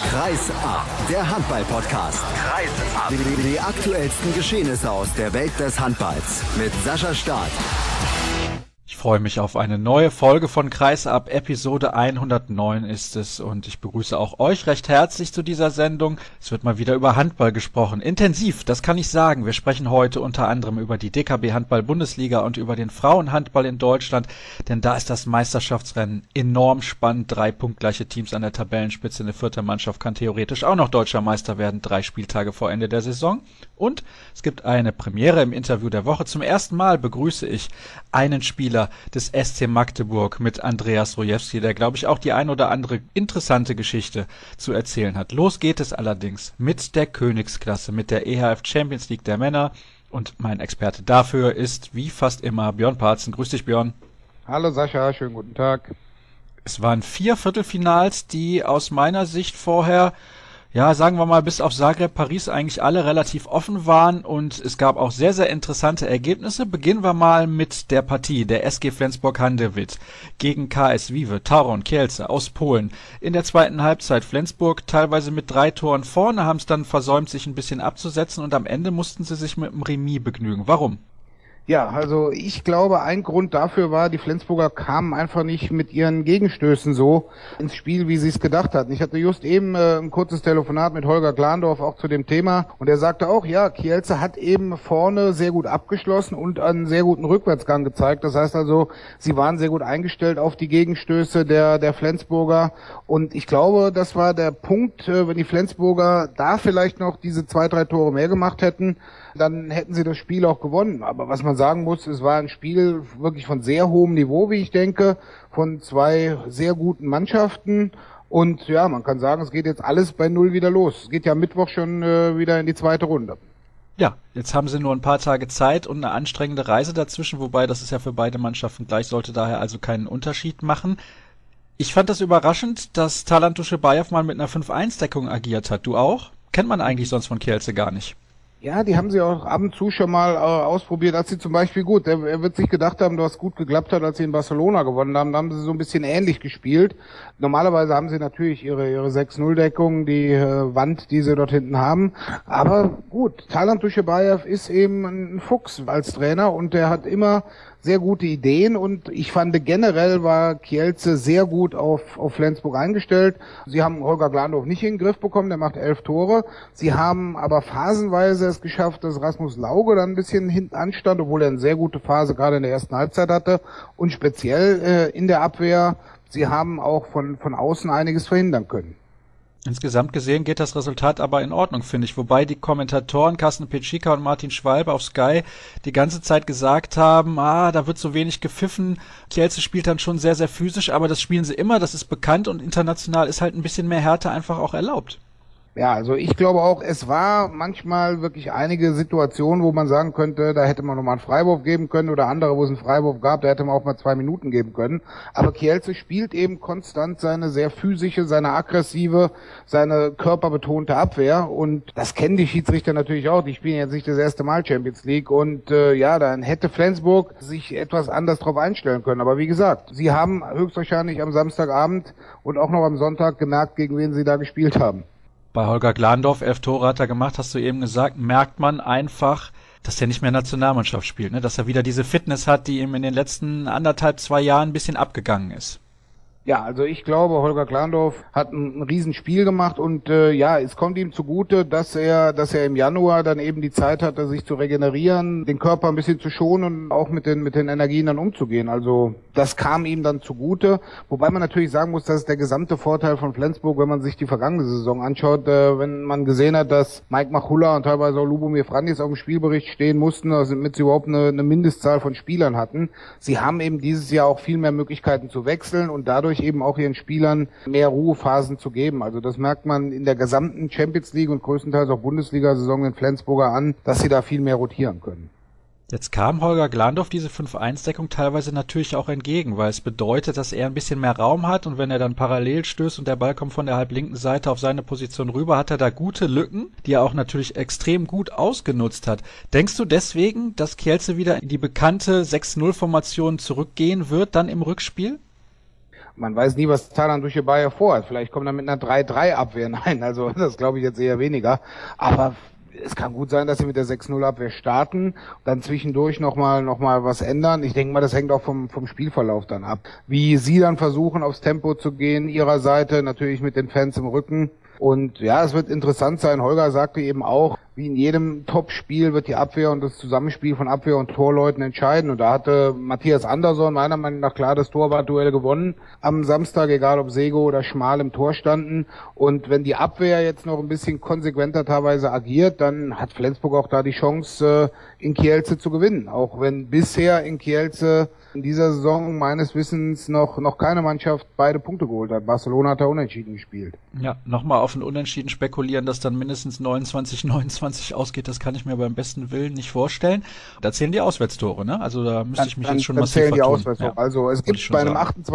Kreis ab, der Handball-Podcast. Kreis ab. Die aktuellsten Geschehnisse aus der Welt des Handballs mit Sascha Staat. Ich freue mich auf eine neue Folge von Kreis ab, Episode 109 ist es, und ich begrüße auch euch recht herzlich zu dieser Sendung. Es wird mal wieder über Handball gesprochen. Intensiv, das kann ich sagen. Wir sprechen heute unter anderem über die DKB Handball-Bundesliga und über den Frauenhandball in Deutschland, denn da ist das Meisterschaftsrennen enorm spannend. 3 punktgleiche Teams an der Tabellenspitze, eine vierte Mannschaft kann theoretisch auch noch deutscher Meister werden, 3 Spieltage vor Ende der Saison. Und es gibt eine Premiere im Interview der Woche. Zum ersten Mal begrüße ich einen Spieler des SC Magdeburg mit Andreas Rojewski, der, glaube ich, auch die ein oder andere interessante Geschichte zu erzählen hat. Los geht es allerdings mit der Königsklasse, mit der EHF Champions League der Männer. Und mein Experte dafür ist, wie fast immer, Björn Parzen. Grüß dich, Björn. Hallo Sascha, schönen guten Tag. Es waren 4 Viertelfinals, die aus meiner Sicht vorher, ja, sagen wir mal, bis auf Zagreb, Paris eigentlich alle relativ offen waren, und es gab auch sehr, sehr interessante Ergebnisse. Beginnen wir mal mit der Partie der SG Flensburg-Handewitt gegen KS Wiwe, Tauron Kielce aus Polen. In der zweiten Halbzeit Flensburg teilweise mit 3 Toren vorne, haben es dann versäumt, sich ein bisschen abzusetzen, und am Ende mussten sie sich mit einem Remis begnügen. Warum? Ja, also ich glaube, ein Grund dafür war, die Flensburger kamen einfach nicht mit ihren Gegenstößen so ins Spiel, wie sie es gedacht hatten. Ich hatte just eben ein kurzes Telefonat mit Holger Glandorf auch zu dem Thema, und er sagte auch, ja, Kielce hat eben vorne sehr gut abgeschlossen und einen sehr guten Rückwärtsgang gezeigt. Das heißt also, sie waren sehr gut eingestellt auf die Gegenstöße der Flensburger, und ich glaube, das war der Punkt, wenn die Flensburger da vielleicht noch diese 2, 3 Tore mehr gemacht hätten, dann hätten sie das Spiel auch gewonnen. Aber was man sagen muss, es war ein Spiel wirklich von sehr hohem Niveau, wie ich denke, von 2 sehr guten Mannschaften. Und ja, man kann sagen, es geht jetzt alles bei 0 wieder los. Es geht ja Mittwoch schon wieder in die zweite Runde. Ja, jetzt haben sie nur ein paar Tage Zeit und eine anstrengende Reise dazwischen, wobei das ist ja für beide Mannschaften gleich, sollte daher also keinen Unterschied machen. Ich fand das überraschend, dass Talant Duschebaev mal mit einer 5-1-Deckung agiert hat. Du auch? Kennt man eigentlich sonst von Kielce gar nicht. Ja, die haben sie auch ab und zu schon mal ausprobiert, als sie zum Beispiel er wird sich gedacht haben, dass es gut geklappt hat, als sie in Barcelona gewonnen haben. Da haben sie so ein bisschen ähnlich gespielt. Normalerweise haben sie natürlich ihre 6-0-Deckung, die Wand, die sie dort hinten haben. Aber gut, Talant Duschebaev ist eben ein Fuchs als Trainer, und der hat immer sehr gute Ideen, und ich fand generell war Kielce sehr gut auf Flensburg eingestellt. Sie haben Holger Glandorf nicht in den Griff bekommen, der macht 11 Tore. Sie haben aber phasenweise es geschafft, dass Rasmus Lauge dann ein bisschen hinten anstand, obwohl er eine sehr gute Phase gerade in der ersten Halbzeit hatte, und speziell in der Abwehr, sie haben auch von außen einiges verhindern können. Insgesamt gesehen geht das Resultat aber in Ordnung, finde ich. Wobei die Kommentatoren Carsten Pitschika und Martin Schwalbe auf Sky die ganze Zeit gesagt haben, da wird so wenig gepfiffen. Kielce spielt dann schon sehr, sehr physisch, aber das spielen sie immer, das ist bekannt, und international ist halt ein bisschen mehr Härte einfach auch erlaubt. Ja, also ich glaube auch, es war manchmal wirklich einige Situationen, wo man sagen könnte, da hätte man nochmal einen Freiwurf geben können, oder andere, wo es einen Freiwurf gab, da hätte man auch mal 2 Minuten geben können. Aber Kielce spielt eben konstant seine sehr physische, seine aggressive, seine körperbetonte Abwehr, und das kennen die Schiedsrichter natürlich auch. Die spielen jetzt nicht das erste Mal Champions League, und dann hätte Flensburg sich etwas anders drauf einstellen können. Aber wie gesagt, sie haben höchstwahrscheinlich am Samstagabend und auch noch am Sonntag gemerkt, gegen wen sie da gespielt haben. Bei Holger Glandorf, 11 Tore hat er gemacht, hast du eben gesagt, merkt man einfach, dass er nicht mehr Nationalmannschaft spielt, ne? Dass er wieder diese Fitness hat, die ihm in den letzten 1,5-2 Jahren ein bisschen abgegangen ist. Ja, also ich glaube, Holger Glandorf hat ein Riesenspiel gemacht, und es kommt ihm zugute, dass er im Januar dann eben die Zeit hatte, sich zu regenerieren, den Körper ein bisschen zu schonen und auch mit den Energien dann umzugehen. Also das kam ihm dann zugute, wobei man natürlich sagen muss, das ist der gesamte Vorteil von Flensburg, wenn man sich die vergangene Saison anschaut, wenn man gesehen hat, dass Mike Machulla und teilweise auch Lubomir Frandis auf dem Spielbericht stehen mussten, damit sie überhaupt eine Mindestzahl von Spielern hatten. Sie haben eben dieses Jahr auch viel mehr Möglichkeiten zu wechseln und dadurch eben auch ihren Spielern mehr Ruhephasen zu geben. Also das merkt man in der gesamten Champions League und größtenteils auch Bundesliga-Saison in Flensburger an, dass sie da viel mehr rotieren können. Jetzt kam Holger Glandorf diese 5-1-Deckung teilweise natürlich auch entgegen, weil es bedeutet, dass er ein bisschen mehr Raum hat, und wenn er dann parallel stößt und der Ball kommt von der halblinken Seite auf seine Position rüber, hat er da gute Lücken, die er auch natürlich extrem gut ausgenutzt hat. Denkst du deswegen, dass Kielce wieder in die bekannte 6-0-Formation zurückgehen wird dann im Rückspiel? man weiß nie, was Taylan Duchebaev vorhat. Vielleicht kommt er mit einer 3-3-Abwehr. Nein, also das glaube ich jetzt eher weniger. Aber es kann gut sein, dass sie mit der 6-0-Abwehr starten, dann zwischendurch noch mal was ändern. Ich denke mal, das hängt auch vom Spielverlauf dann ab. Wie sie dann versuchen, aufs Tempo zu gehen, ihrer Seite, natürlich mit den Fans im Rücken. Und ja, es wird interessant sein. Holger sagte eben auch, wie in jedem Top-Spiel wird die Abwehr und das Zusammenspiel von Abwehr und Torleuten entscheiden. Und da hatte Matthias Andersson meiner Meinung nach klar das Torwartduell gewonnen am Samstag, egal ob Sego oder Schmal im Tor standen. Und wenn die Abwehr jetzt noch ein bisschen konsequenter teilweise agiert, dann hat Flensburg auch da die Chance, in Kielce zu gewinnen. Auch wenn bisher in Kielce in dieser Saison meines Wissens noch keine Mannschaft beide Punkte geholt hat. Barcelona hat da unentschieden gespielt. Ja, nochmal auf ein Unentschieden spekulieren, dass dann mindestens 29 ausgeht, das kann ich mir beim besten Willen nicht vorstellen. Da zählen die Auswärtstore, ne? Also da müsste ich mich jetzt schon massiv vertun. Die Auswärtstore. Ja. Also es gibt bei einem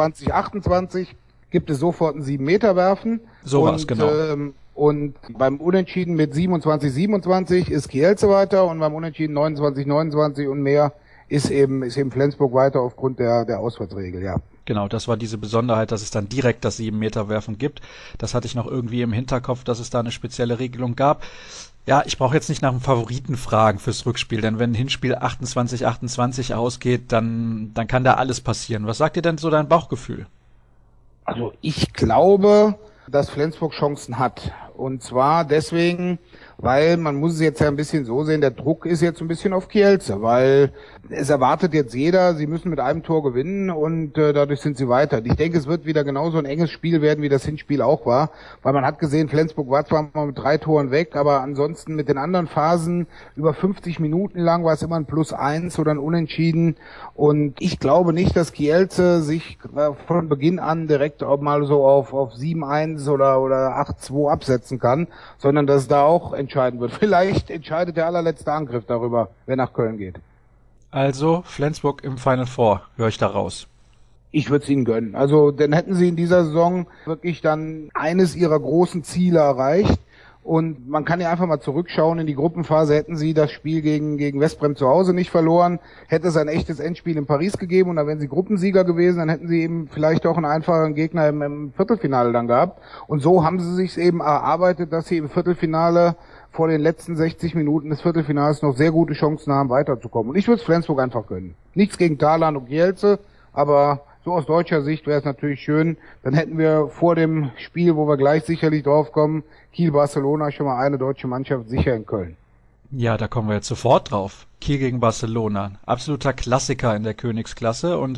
28 gibt es sofort ein 7-Meter-Werfen. Sowas, genau. Und beim Unentschieden mit 27 ist Kielce weiter und beim Unentschieden 29 und mehr ist eben Flensburg weiter aufgrund der Auswärtsregel, ja. Genau, das war diese Besonderheit, dass es dann direkt das 7-Meter-Werfen gibt. Das hatte ich noch irgendwie im Hinterkopf, dass es da eine spezielle Regelung gab. Ja, ich brauche jetzt nicht nach einem Favoriten fragen fürs Rückspiel, denn wenn ein Hinspiel 28 ausgeht, dann kann da alles passieren. Was sagt dir denn so dein Bauchgefühl? Also ich glaube, dass Flensburg Chancen hat. Und zwar deswegen, weil man muss es jetzt ja ein bisschen so sehen, der Druck ist jetzt ein bisschen auf Kielce, weil es erwartet jetzt jeder, sie müssen mit einem Tor gewinnen und dadurch sind sie weiter. Ich denke, es wird wieder genauso ein enges Spiel werden, wie das Hinspiel auch war, weil man hat gesehen, Flensburg war zwar mal mit 3 Toren weg, aber ansonsten mit den anderen Phasen über 50 Minuten lang war es immer ein +1 oder ein Unentschieden und ich glaube nicht, dass Kielce sich von Beginn an direkt auch mal so auf 7-1 oder 8-2 absetzen kann, sondern dass es da auch entscheiden wird. Vielleicht entscheidet der allerletzte Angriff darüber, wer nach Köln geht. Also Flensburg im Final Four, höre ich da raus. Ich würde es ihnen gönnen. Also dann hätten sie in dieser Saison wirklich dann eines ihrer großen Ziele erreicht. Und man kann ja einfach mal zurückschauen, in die Gruppenphase hätten sie das Spiel gegen Westbrem zu Hause nicht verloren, hätte es ein echtes Endspiel in Paris gegeben und dann wären sie Gruppensieger gewesen, dann hätten sie eben vielleicht auch einen einfachen Gegner im Viertelfinale dann gehabt. Und so haben sie sich eben erarbeitet, dass sie im Viertelfinale vor den letzten 60 Minuten des Viertelfinals noch sehr gute Chancen haben, weiterzukommen. Und ich würde es Flensburg einfach gönnen. Nichts gegen Taylan und Kielce, aber so aus deutscher Sicht wäre es natürlich schön. Dann hätten wir vor dem Spiel, wo wir gleich sicherlich drauf kommen, Kiel-Barcelona schon mal eine deutsche Mannschaft sicher in Köln. Ja, da kommen wir jetzt sofort drauf. Kiel gegen Barcelona. Absoluter Klassiker in der Königsklasse. Und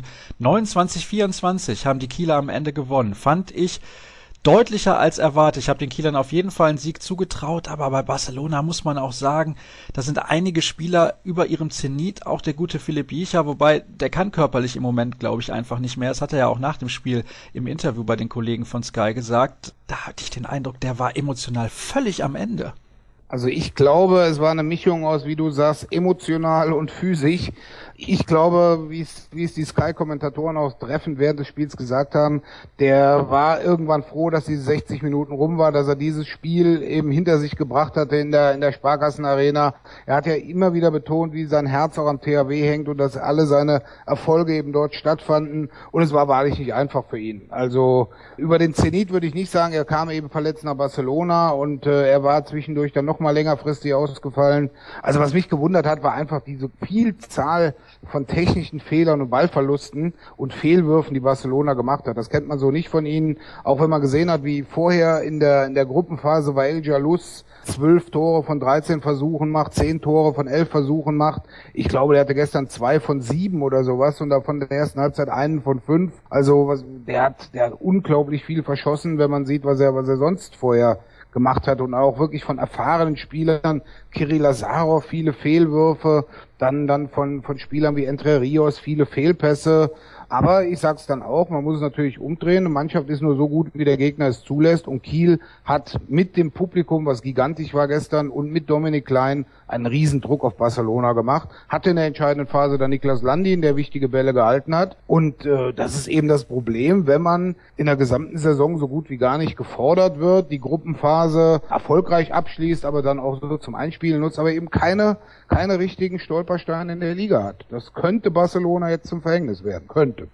29-24 haben die Kieler am Ende gewonnen. Fand ich deutlicher als erwartet. Ich habe den Kielern auf jeden Fall einen Sieg zugetraut, aber bei Barcelona muss man auch sagen, da sind einige Spieler über ihrem Zenit, auch der gute Philipp Jicha, wobei der kann körperlich im Moment, glaube ich, einfach nicht mehr. Das hat er ja auch nach dem Spiel im Interview bei den Kollegen von Sky gesagt. Da hatte ich den Eindruck, der war emotional völlig am Ende. Also ich glaube, es war eine Mischung aus, wie du sagst, emotional und physisch. Ich glaube, wie es die Sky-Kommentatoren auch treffend während des Spiels gesagt haben, der war irgendwann froh, dass diese 60 Minuten rum war, dass er dieses Spiel eben hinter sich gebracht hatte in der Sparkassen-Arena. Er hat ja immer wieder betont, wie sein Herz auch am THW hängt und dass alle seine Erfolge eben dort stattfanden. Und es war wahrlich nicht einfach für ihn. Also über den Zenit würde ich nicht sagen, er kam eben verletzt nach Barcelona und er war zwischendurch dann noch mal längerfristig ausgefallen. Also was mich gewundert hat, war einfach diese Vielzahl von technischen Fehlern und Ballverlusten und Fehlwürfen, die Barcelona gemacht hat. Das kennt man so nicht von ihnen. Auch wenn man gesehen hat, wie vorher in der Gruppenphase Wael Jalous 12 Tore von 13 Versuchen macht, 10 Tore von 11 Versuchen macht. Ich glaube, der hatte gestern 2 von 7 oder sowas und davon in der ersten Halbzeit 1 von 5. Also der hat unglaublich viel verschossen, wenn man sieht, was er sonst vorher gemacht hat und auch wirklich von erfahrenen Spielern, Kirill Lazarov, viele Fehlwürfe, dann von Spielern wie Entre Rios, viele Fehlpässe. Aber ich sag's dann auch, man muss es natürlich umdrehen. Eine Mannschaft ist nur so gut, wie der Gegner es zulässt. Und Kiel hat mit dem Publikum, was gigantisch war gestern, und mit Dominik Klein einen Riesendruck auf Barcelona gemacht. Hatte in der entscheidenden Phase dann Niklas Landin, der wichtige Bälle gehalten hat. Und das ist eben das Problem, wenn man in der gesamten Saison so gut wie gar nicht gefordert wird, die Gruppenphase erfolgreich abschließt, aber dann auch so zum Einspielen nutzt, aber eben keine richtigen Stolpersteine in der Liga hat. Das könnte Barcelona jetzt zum Verhängnis werden. Könnte.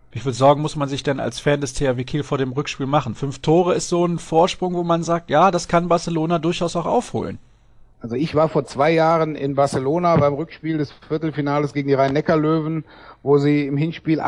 Wie viel Sorgen muss man sich denn als Fan des THW Kiel vor dem Rückspiel machen? 5 Tore ist so ein Vorsprung, wo man sagt, ja, das kann Barcelona durchaus auch aufholen. Also ich war vor 2 Jahren in Barcelona beim Rückspiel des Viertelfinales gegen die Rhein-Neckar-Löwen, wo sie im Hinspiel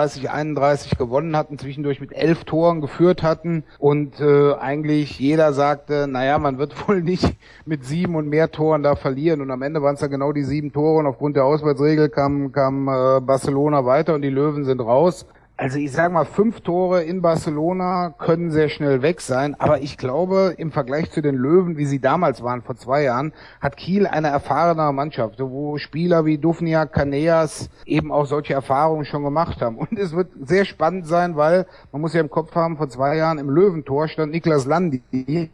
38-31 gewonnen hatten, zwischendurch mit 11 Toren geführt hatten und eigentlich jeder sagte, naja, man wird wohl nicht mit 7 und mehr Toren da verlieren und am Ende waren es dann genau die 7 Tore und aufgrund der Auswärtsregel kam Barcelona weiter und die Löwen sind raus. Also ich sage mal, 5 Tore in Barcelona können sehr schnell weg sein, aber ich glaube, im Vergleich zu den Löwen, wie sie damals waren, vor 2 Jahren, hat Kiel eine erfahrenere Mannschaft, wo Spieler wie Duvnia, Caneas eben auch solche Erfahrungen schon gemacht haben. Und es wird sehr spannend sein, weil man muss ja im Kopf haben, vor 2 Jahren im Löwentor stand Niklas Landi.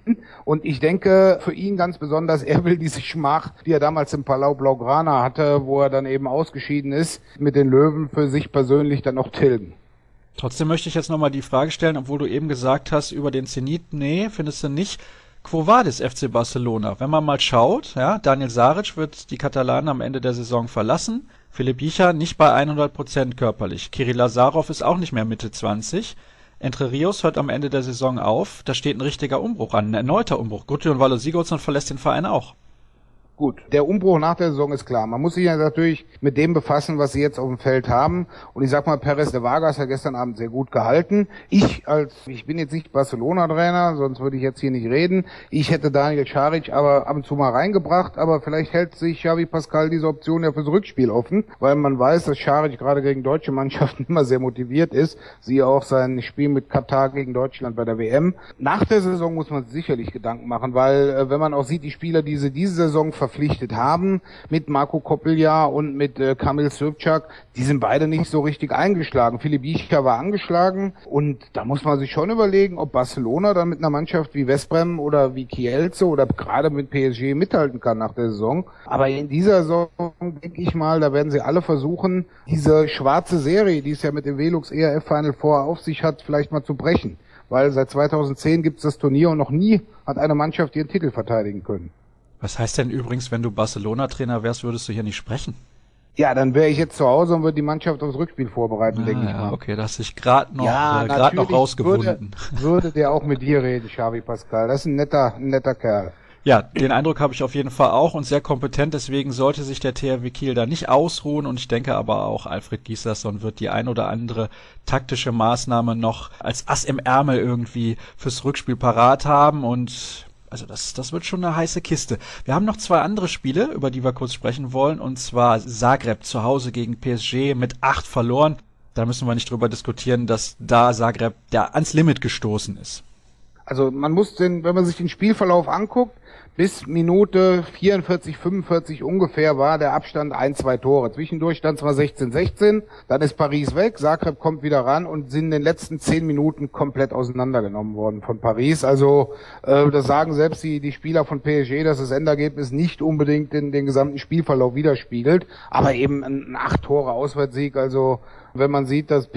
Und ich denke, für ihn ganz besonders, er will diese Schmach, die er damals im Palau Blaugrana hatte, wo er dann eben ausgeschieden ist, mit den Löwen für sich persönlich dann noch tilgen. Trotzdem möchte ich jetzt nochmal die Frage stellen, obwohl du eben gesagt hast, über den Zenit, nee, findest du nicht. Quo vadis FC Barcelona? Wenn man mal schaut, ja, Daniel Saric wird die Katalanen am Ende der Saison verlassen. Philipp Jicha nicht bei 100% körperlich. Kirill Lazarov ist auch nicht mehr Mitte 20. Entre Rios hört am Ende der Saison auf. Da steht ein richtiger Umbruch an, ein erneuter Umbruch. Gudjon Valo Sigurdsson verlässt den Verein auch. Gut, der Umbruch nach der Saison ist klar. Man muss sich ja natürlich mit dem befassen, was sie jetzt auf dem Feld haben. Und ich sag mal, Perez de Vargas hat gestern Abend sehr gut gehalten. Ich bin jetzt nicht Barcelona-Trainer, sonst würde ich jetzt hier nicht reden. Ich hätte Daniel Šarić aber ab und zu mal reingebracht, aber vielleicht hält sich Xavi Pascual diese Option ja fürs Rückspiel offen, weil man weiß, dass Šarić gerade gegen deutsche Mannschaften immer sehr motiviert ist. Siehe auch sein Spiel mit Katar gegen Deutschland bei der WM. Nach der Saison muss man sicherlich Gedanken machen, weil wenn man auch sieht, die Spieler, die sie diese Saison verpflichtet haben, mit Marco Koppelja und mit Kamil Srbčák, die sind beide nicht so richtig eingeschlagen. Philipp Jicha war angeschlagen und da muss man sich schon überlegen, ob Barcelona dann mit einer Mannschaft wie Veszprém oder wie Kielce oder gerade mit PSG mithalten kann nach der Saison. Aber in dieser Saison, denke ich mal, da werden sie alle versuchen, diese schwarze Serie, die es ja mit dem Velux ERF Final Four auf sich hat, vielleicht mal zu brechen. Weil seit 2010 gibt es das Turnier und noch nie hat eine Mannschaft ihren Titel verteidigen können. Was heißt denn übrigens, wenn du Barcelona-Trainer wärst, würdest du hier nicht sprechen? Ja, dann wäre ich jetzt zu Hause und würde die Mannschaft aufs Rückspiel vorbereiten, denke ich mal. Okay, da hast du dich gerade noch rausgewunden. Würde der auch mit dir reden, Xavi Pascual. Das ist ein netter Kerl. Ja, den Eindruck habe ich auf jeden Fall auch und sehr kompetent, deswegen sollte sich der THW Kiel da nicht ausruhen und ich denke aber auch, Alfred Gislason wird die ein oder andere taktische Maßnahme noch als Ass im Ärmel irgendwie fürs Rückspiel parat haben und also das wird schon eine heiße Kiste. Wir haben noch 2 andere Spiele, über die wir kurz sprechen wollen, und zwar Zagreb zu Hause gegen PSG mit 8 verloren. Da müssen wir nicht drüber diskutieren, dass da Zagreb ans Limit gestoßen ist. Also man muss wenn man sich den Spielverlauf anguckt, bis Minute 44, 45 ungefähr war der Abstand 1-2 Tore. Zwischendurch stand es mal 16-16, dann ist Paris weg, Zagreb kommt wieder ran und sind in den letzten 10 Minuten komplett auseinandergenommen worden von Paris. Also das sagen selbst die Spieler von PSG, dass das Endergebnis nicht unbedingt den gesamten Spielverlauf widerspiegelt, aber eben ein 8 Tore Auswärtssieg, also wenn man sieht, dass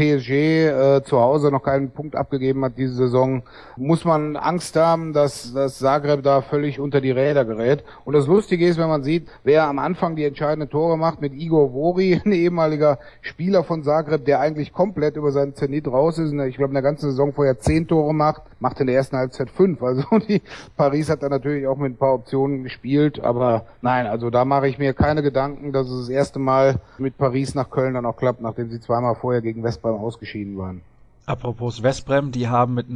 PSG zu Hause noch keinen Punkt abgegeben hat diese Saison, muss man Angst haben, dass Zagreb da völlig unter die Räder gerät. Und das Lustige ist, wenn man sieht, wer am Anfang die entscheidenden Tore macht, mit Igor Vori, ein ehemaliger Spieler von Zagreb, der eigentlich komplett über seinen Zenit raus ist. Ich glaube, in der ganzen Saison vorher 10 Tore macht in der ersten Halbzeit 5. Also Paris hat da natürlich auch mit ein paar Optionen gespielt. Aber nein, also da mache ich mir keine Gedanken, dass es das erste Mal mit Paris nach Köln dann auch klappt, nachdem sie zweimal vorher gegen Veszprém ausgeschieden waren. Apropos Veszprém, die haben mit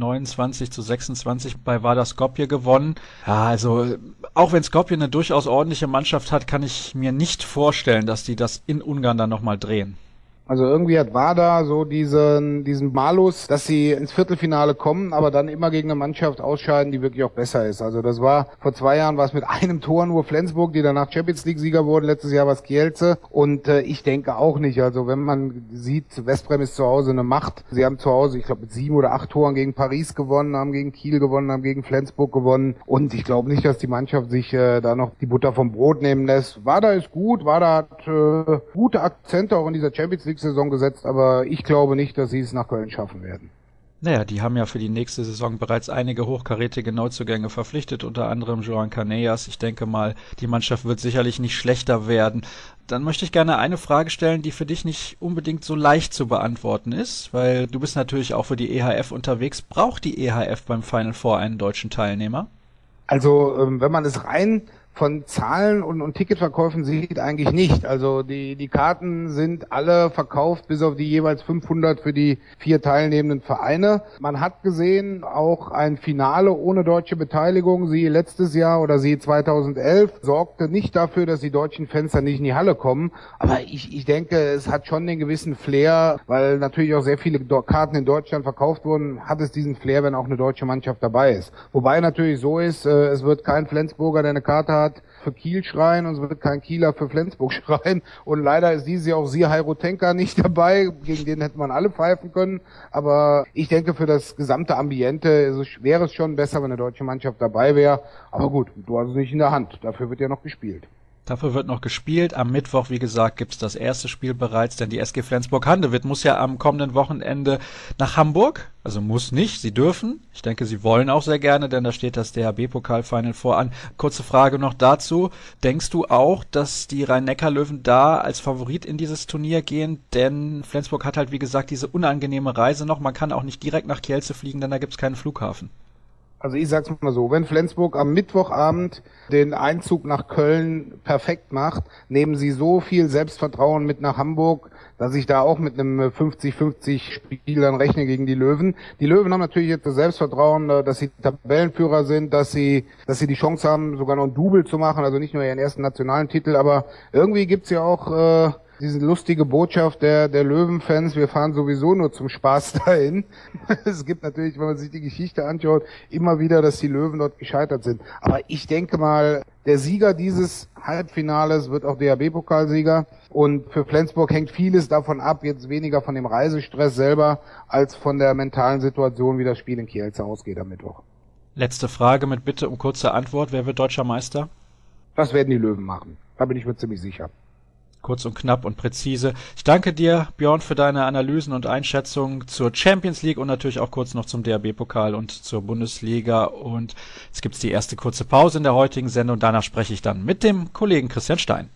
29-26 bei Vardar Skopje gewonnen. Ja, also auch wenn Skopje eine durchaus ordentliche Mannschaft hat, kann ich mir nicht vorstellen, dass die das in Ungarn dann nochmal drehen. Also irgendwie hat Vardar so diesen Malus, dass sie ins Viertelfinale kommen, aber dann immer gegen eine Mannschaft ausscheiden, die wirklich auch besser ist. Also das war, vor 2 Jahren war es mit einem Tor nur Flensburg, die danach Champions League Sieger wurden. Letztes Jahr war es Kielce. Und ich denke auch nicht. Also wenn man sieht, Veszprém ist zu Hause eine Macht. Sie haben zu Hause, ich glaube, mit 7 oder 8 Toren gegen Paris gewonnen, haben gegen Kiel gewonnen, haben gegen Flensburg gewonnen. Und ich glaube nicht, dass die Mannschaft sich da noch die Butter vom Brot nehmen lässt. Vardar ist gut. Vardar hat gute Akzente auch in dieser Champions League Saison gesetzt, aber ich glaube nicht, dass sie es nach Köln schaffen werden. Naja, die haben ja für die nächste Saison bereits einige hochkarätige Neuzugänge verpflichtet, unter anderem Joan Canellas. Ich denke mal, die Mannschaft wird sicherlich nicht schlechter werden. Dann möchte ich gerne eine Frage stellen, die für dich nicht unbedingt so leicht zu beantworten ist, weil du bist natürlich auch für die EHF unterwegs. Braucht die EHF beim Final Four einen deutschen Teilnehmer? Also wenn man es rein von Zahlen und Ticketverkäufen sieht, eigentlich nicht. Also die Karten sind alle verkauft, bis auf die jeweils 500 für die 4 teilnehmenden Vereine. Man hat gesehen, auch ein Finale ohne deutsche Beteiligung, siehe letztes Jahr oder siehe 2011, sorgte nicht dafür, dass die deutschen Fans dann nicht in die Halle kommen. Aber ich denke, es hat schon den gewissen Flair, weil natürlich auch sehr viele Karten in Deutschland verkauft wurden, hat es diesen Flair, wenn auch eine deutsche Mannschaft dabei ist. Wobei natürlich so ist, es wird kein Flensburger, der eine Karte hat, für Kiel schreien und es wird kein Kieler für Flensburg schreien. Und leider ist dieses Jahr auch Sihai Rutenka nicht dabei. Gegen den hätte man alle pfeifen können. Aber ich denke, für das gesamte Ambiente wäre es schon besser, wenn eine deutsche Mannschaft dabei wäre. Aber gut, du hast es nicht in der Hand. Dafür wird ja noch gespielt. Dafür wird noch gespielt. Am Mittwoch, wie gesagt, gibt's das erste Spiel bereits, denn die SG Flensburg-Handewitt muss ja am kommenden Wochenende nach Hamburg. Also muss nicht, sie dürfen. Ich denke, sie wollen auch sehr gerne, denn da steht das DHB-Pokal-Final vor an. Kurze Frage noch dazu. Denkst du auch, dass die Rhein-Neckar-Löwen da als Favorit in dieses Turnier gehen? Denn Flensburg hat halt, wie gesagt, diese unangenehme Reise noch. Man kann auch nicht direkt nach Kielce fliegen, denn da gibt's keinen Flughafen. Also ich sag's mal so, wenn Flensburg am Mittwochabend den Einzug nach Köln perfekt macht, nehmen sie so viel Selbstvertrauen mit nach Hamburg, dass ich da auch mit einem 50-50 Spiel dann rechne gegen die Löwen. Die Löwen haben natürlich jetzt das Selbstvertrauen, dass sie Tabellenführer sind, dass sie die Chance haben, sogar noch ein Double zu machen, also nicht nur ihren ersten nationalen Titel, aber irgendwie gibt's ja auch diese lustige Botschaft der Löwenfans, wir fahren sowieso nur zum Spaß dahin. Es gibt natürlich, wenn man sich die Geschichte anschaut, immer wieder, dass die Löwen dort gescheitert sind. Aber ich denke mal, der Sieger dieses Halbfinales wird auch DHB-Pokalsieger. Und für Flensburg hängt vieles davon ab, jetzt weniger von dem Reisestress selber, als von der mentalen Situation, wie das Spiel in Kielce ausgeht am Mittwoch. Letzte Frage mit Bitte um kurze Antwort. Wer wird deutscher Meister? Das werden die Löwen machen. Da bin ich mir ziemlich sicher. Kurz und knapp und präzise. Ich danke dir, Björn, für deine Analysen und Einschätzungen zur Champions League und natürlich auch kurz noch zum DHB-Pokal und zur Bundesliga. Und jetzt gibt's die erste kurze Pause in der heutigen Sendung und danach spreche ich dann mit dem Kollegen Christian Stein.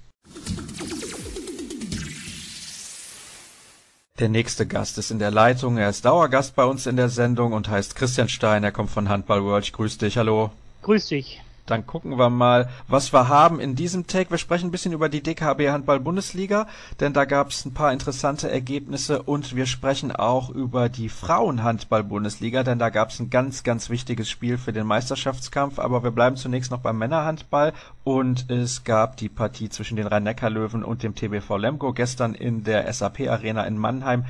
Der nächste Gast ist in der Leitung. Er ist Dauergast bei uns in der Sendung und heißt Christian Stein. Er kommt von Handball World. Ich grüße dich. Hallo. Grüß dich. Dann gucken wir mal, was wir haben in diesem Take. Wir sprechen ein bisschen über die DKB Handball Bundesliga, denn da gab es ein paar interessante Ergebnisse und wir sprechen auch über die Frauenhandball Bundesliga, denn da gab es ein ganz, ganz wichtiges Spiel für den Meisterschaftskampf. Aber wir bleiben zunächst noch beim Männerhandball und es gab die Partie zwischen den Rhein-Neckar-Löwen und dem TBV Lemgo gestern in der SAP Arena in Mannheim.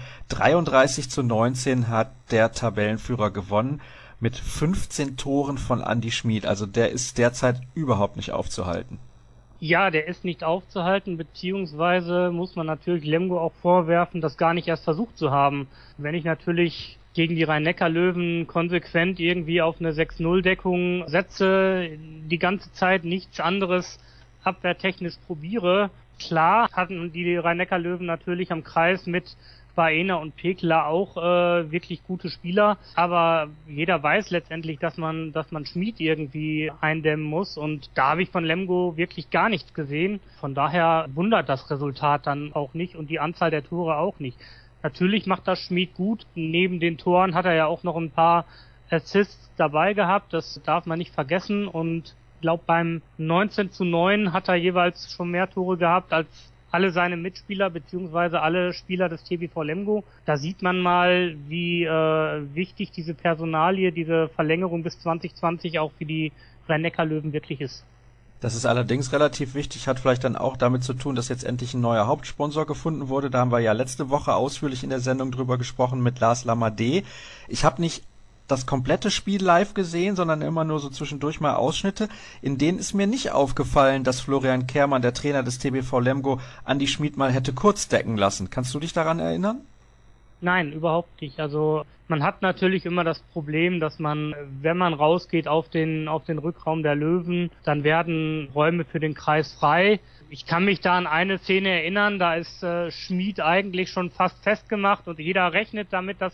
33:19 hat der Tabellenführer gewonnen. Mit 15 Toren von Andi Schmid. Also der ist derzeit überhaupt nicht aufzuhalten. Ja, der ist nicht aufzuhalten, beziehungsweise muss man natürlich Lemgo auch vorwerfen, das gar nicht erst versucht zu haben. Wenn ich natürlich gegen die Rhein-Neckar-Löwen konsequent irgendwie auf eine 6-0-Deckung setze, die ganze Zeit nichts anderes abwehrtechnisch probiere. Klar hatten die Rhein-Neckar-Löwen natürlich am Kreis mit Baena und Pekla auch wirklich gute Spieler, aber jeder weiß letztendlich, dass man Schmid irgendwie eindämmen muss und da habe ich von Lemgo wirklich gar nichts gesehen. Von daher wundert das Resultat dann auch nicht und die Anzahl der Tore auch nicht. Natürlich macht das Schmid gut. Neben den Toren hat er ja auch noch ein paar Assists dabei gehabt, das darf man nicht vergessen und ich glaube beim 19:9 hat er jeweils schon mehr Tore gehabt als alle seine Mitspieler beziehungsweise alle Spieler des TBV Lemgo. Da sieht man mal, wie wichtig diese Personalie, diese Verlängerung bis 2020 auch für die Rhein-Neckar-Löwen wirklich ist. Das ist allerdings relativ wichtig, hat vielleicht dann auch damit zu tun, dass jetzt endlich ein neuer Hauptsponsor gefunden wurde. Da haben wir ja letzte Woche ausführlich in der Sendung drüber gesprochen mit Lars Lamadé. Ich habe nicht das komplette Spiel live gesehen, sondern immer nur so zwischendurch mal Ausschnitte. In denen ist mir nicht aufgefallen, dass Florian Kehrmann, der Trainer des TBV Lemgo, Andi Schmid mal hätte kurz decken lassen. Kannst du dich daran erinnern? Nein, überhaupt nicht. Also man hat natürlich immer das Problem, dass man, wenn man rausgeht auf den Rückraum der Löwen, dann werden Räume für den Kreis frei. Ich kann mich da an eine Szene erinnern, da ist Schmid eigentlich schon fast festgemacht und jeder rechnet damit, dass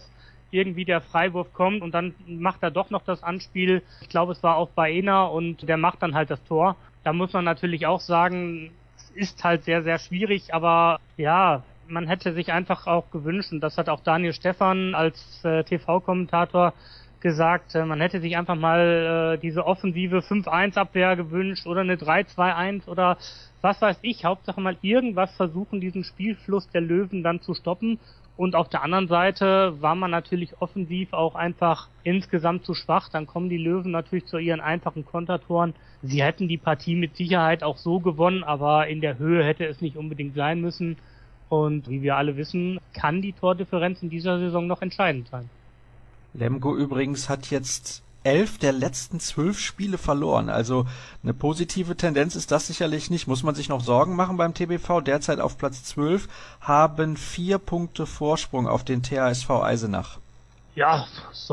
irgendwie der Freiwurf kommt und dann macht er doch noch das Anspiel. Ich glaube, es war auf Baena und der macht dann halt das Tor. Da muss man natürlich auch sagen, es ist halt sehr, sehr schwierig, aber ja, man hätte sich einfach auch gewünscht, und das hat auch Daniel Stephan als TV-Kommentator gesagt, man hätte sich einfach mal diese offensive 5-1-Abwehr gewünscht oder eine 3-2-1 oder was weiß ich. Hauptsache mal irgendwas versuchen, diesen Spielfluss der Löwen dann zu stoppen. Und auf der anderen Seite war man natürlich offensiv auch einfach insgesamt zu schwach. Dann kommen die Löwen natürlich zu ihren einfachen Kontertoren. Sie hätten die Partie mit Sicherheit auch so gewonnen, aber in der Höhe hätte es nicht unbedingt sein müssen. Und wie wir alle wissen, kann die Tordifferenz in dieser Saison noch entscheidend sein. Lemgo übrigens hat jetzt 11 der letzten 12 Spiele verloren. Also eine positive Tendenz ist das sicherlich nicht. Muss man sich noch Sorgen machen beim TBV? Derzeit auf Platz 12, haben 4 Punkte Vorsprung auf den THSV Eisenach. Ja,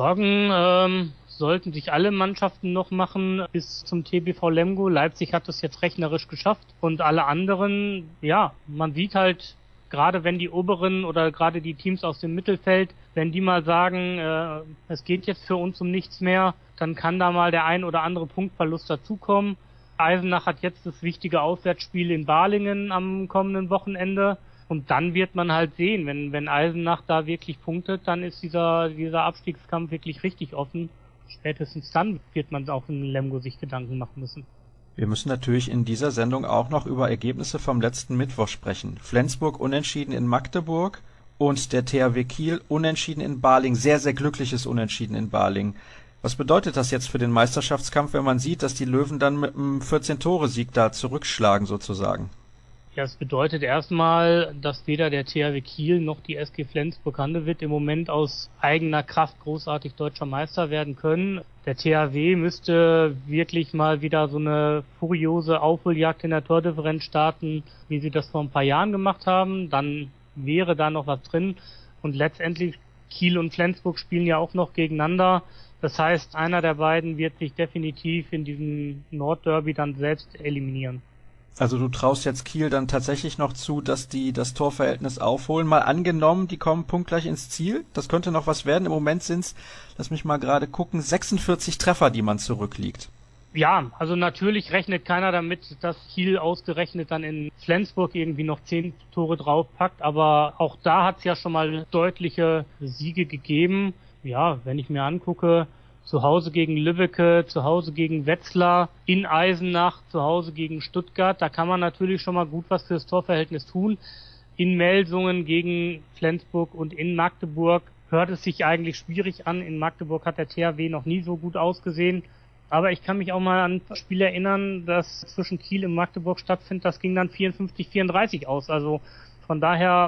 Sorgen sollten sich alle Mannschaften noch machen bis zum TBV Lemgo. Leipzig hat das jetzt rechnerisch geschafft und alle anderen, ja, man sieht halt, gerade wenn die oberen oder gerade die Teams aus dem Mittelfeld, wenn die mal sagen, es geht jetzt für uns um nichts mehr, dann kann da mal der ein oder andere Punktverlust dazukommen. Eisenach hat jetzt das wichtige Auswärtsspiel in Balingen am kommenden Wochenende. Und dann wird man halt sehen, wenn Eisenach da wirklich punktet, dann ist dieser Abstiegskampf wirklich richtig offen. Spätestens dann wird man auch in Lemgo sich Gedanken machen müssen. Wir müssen natürlich in dieser Sendung auch noch über Ergebnisse vom letzten Mittwoch sprechen. Flensburg unentschieden in Magdeburg und der THW Kiel unentschieden in Balingen. Sehr, sehr glückliches Unentschieden in Balingen. Was bedeutet das jetzt für den Meisterschaftskampf, wenn man sieht, dass die Löwen dann mit einem 14-Tore-Sieg da zurückschlagen sozusagen? Ja, es bedeutet erstmal, dass weder der THW Kiel noch die SG Flensburg-Handewitt im Moment aus eigener Kraft großartig deutscher Meister werden können. Der THW müsste wirklich mal wieder so eine furiose Aufholjagd in der Tordifferenz starten, wie sie das vor ein paar Jahren gemacht haben. Dann wäre da noch was drin. Und letztendlich, Kiel und Flensburg spielen ja auch noch gegeneinander. Das heißt, einer der beiden wird sich definitiv in diesem Nordderby dann selbst eliminieren. Also du traust jetzt Kiel dann tatsächlich noch zu, dass die das Torverhältnis aufholen. Mal angenommen, die kommen punktgleich ins Ziel. Das könnte noch was werden. Im Moment sind's, lass mich mal gerade gucken, 46 Treffer, die man zurückliegt. Ja, also natürlich rechnet keiner damit, dass Kiel ausgerechnet dann in Flensburg irgendwie noch 10 Tore draufpackt. Aber auch da hat's ja schon mal deutliche Siege gegeben. Ja, wenn ich mir angucke, zu Hause gegen Lübbecke, zu Hause gegen Wetzlar, in Eisenach, zu Hause gegen Stuttgart. Da kann man natürlich schon mal gut was fürs Torverhältnis tun. In Melsungen gegen Flensburg und in Magdeburg hört es sich eigentlich schwierig an. In Magdeburg hat der THW noch nie so gut ausgesehen. Aber ich kann mich auch mal an ein Spiel erinnern, das zwischen Kiel und Magdeburg stattfindet. Das ging dann 54-34 aus. Also von daher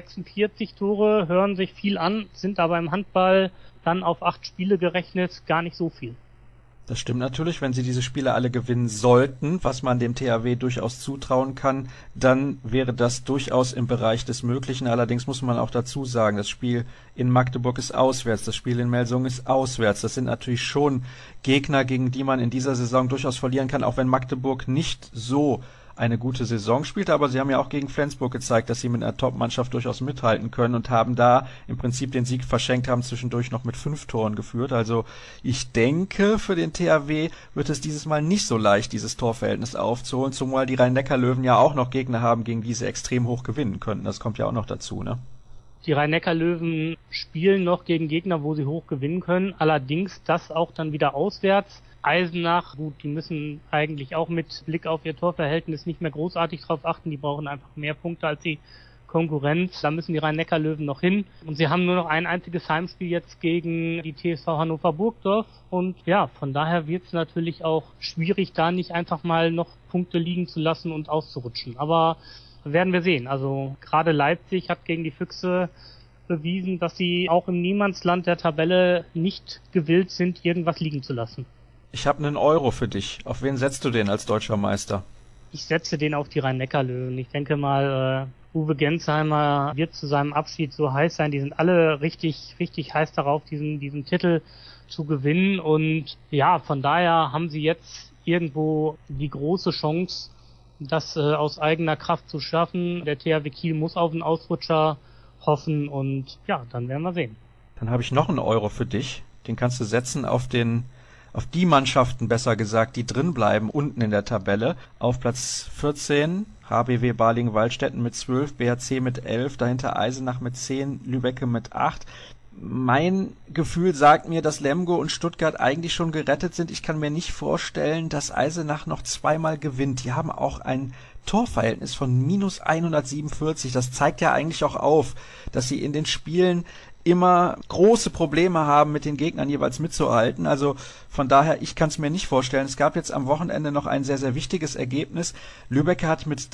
46 Tore hören sich viel an, sind aber im Handball dann auf 8 Spiele gerechnet gar nicht so viel. Das stimmt natürlich, wenn sie diese Spiele alle gewinnen sollten, was man dem THW durchaus zutrauen kann, dann wäre das durchaus im Bereich des Möglichen. Allerdings muss man auch dazu sagen, das Spiel in Magdeburg ist auswärts, das Spiel in Melsungen ist auswärts. Das sind natürlich schon Gegner, gegen die man in dieser Saison durchaus verlieren kann, auch wenn Magdeburg nicht so eine gute Saison spielt, aber sie haben ja auch gegen Flensburg gezeigt, dass sie mit einer Top-Mannschaft durchaus mithalten können und haben da im Prinzip den Sieg verschenkt, haben zwischendurch noch mit 5 Toren geführt. Also ich denke, für den THW wird es dieses Mal nicht so leicht, dieses Torverhältnis aufzuholen, zumal die Rhein-Neckar-Löwen ja auch noch Gegner haben, gegen die sie extrem hoch gewinnen könnten. Das kommt ja auch noch dazu, ne? Die Rhein-Neckar-Löwen spielen noch gegen Gegner, wo sie hoch gewinnen können, allerdings das auch dann wieder auswärts. Eisenach, gut, die müssen eigentlich auch mit Blick auf ihr Torverhältnis nicht mehr großartig drauf achten. Die brauchen einfach mehr Punkte als die Konkurrenz. Da müssen die Rhein-Neckar-Löwen noch hin. Und sie haben nur noch ein einziges Heimspiel jetzt gegen die TSV Hannover-Burgdorf. Und ja, von daher wird es natürlich auch schwierig, da nicht einfach mal noch Punkte liegen zu lassen und auszurutschen. Aber werden wir sehen. Also gerade Leipzig hat gegen die Füchse bewiesen, dass sie auch im Niemandsland der Tabelle nicht gewillt sind, irgendwas liegen zu lassen. Ich habe einen Euro für dich. Auf wen setzt du den als deutscher Meister? Ich setze den auf die Rhein-Neckar-Löwen. Ich denke mal, Uwe Gensheimer wird zu seinem Abschied so heiß sein. Die sind alle richtig, richtig heiß darauf, diesen Titel zu gewinnen. Und ja, von daher haben sie jetzt irgendwo die große Chance, das aus eigener Kraft zu schaffen. Der THW Kiel muss auf einen Ausrutscher hoffen und ja, dann werden wir sehen. Dann habe ich noch einen Euro für dich. Den kannst du setzen auf die Mannschaften, besser gesagt, die drin bleiben, unten in der Tabelle. Auf Platz 14 HBW Balingen-Waldstätten mit 12, BHC mit 11, dahinter Eisenach mit 10, Lübbecke mit 8. Mein Gefühl sagt mir, dass Lemgo und Stuttgart eigentlich schon gerettet sind. Ich kann mir nicht vorstellen, dass Eisenach noch zweimal gewinnt. Die haben auch ein Torverhältnis von minus 147. Das zeigt ja eigentlich auch auf, dass sie in den Spielen immer große Probleme haben, mit den Gegnern jeweils mitzuhalten. Also von daher, ich kann es mir nicht vorstellen. Es gab jetzt am Wochenende noch ein sehr, sehr wichtiges Ergebnis. Lübbecke hat mit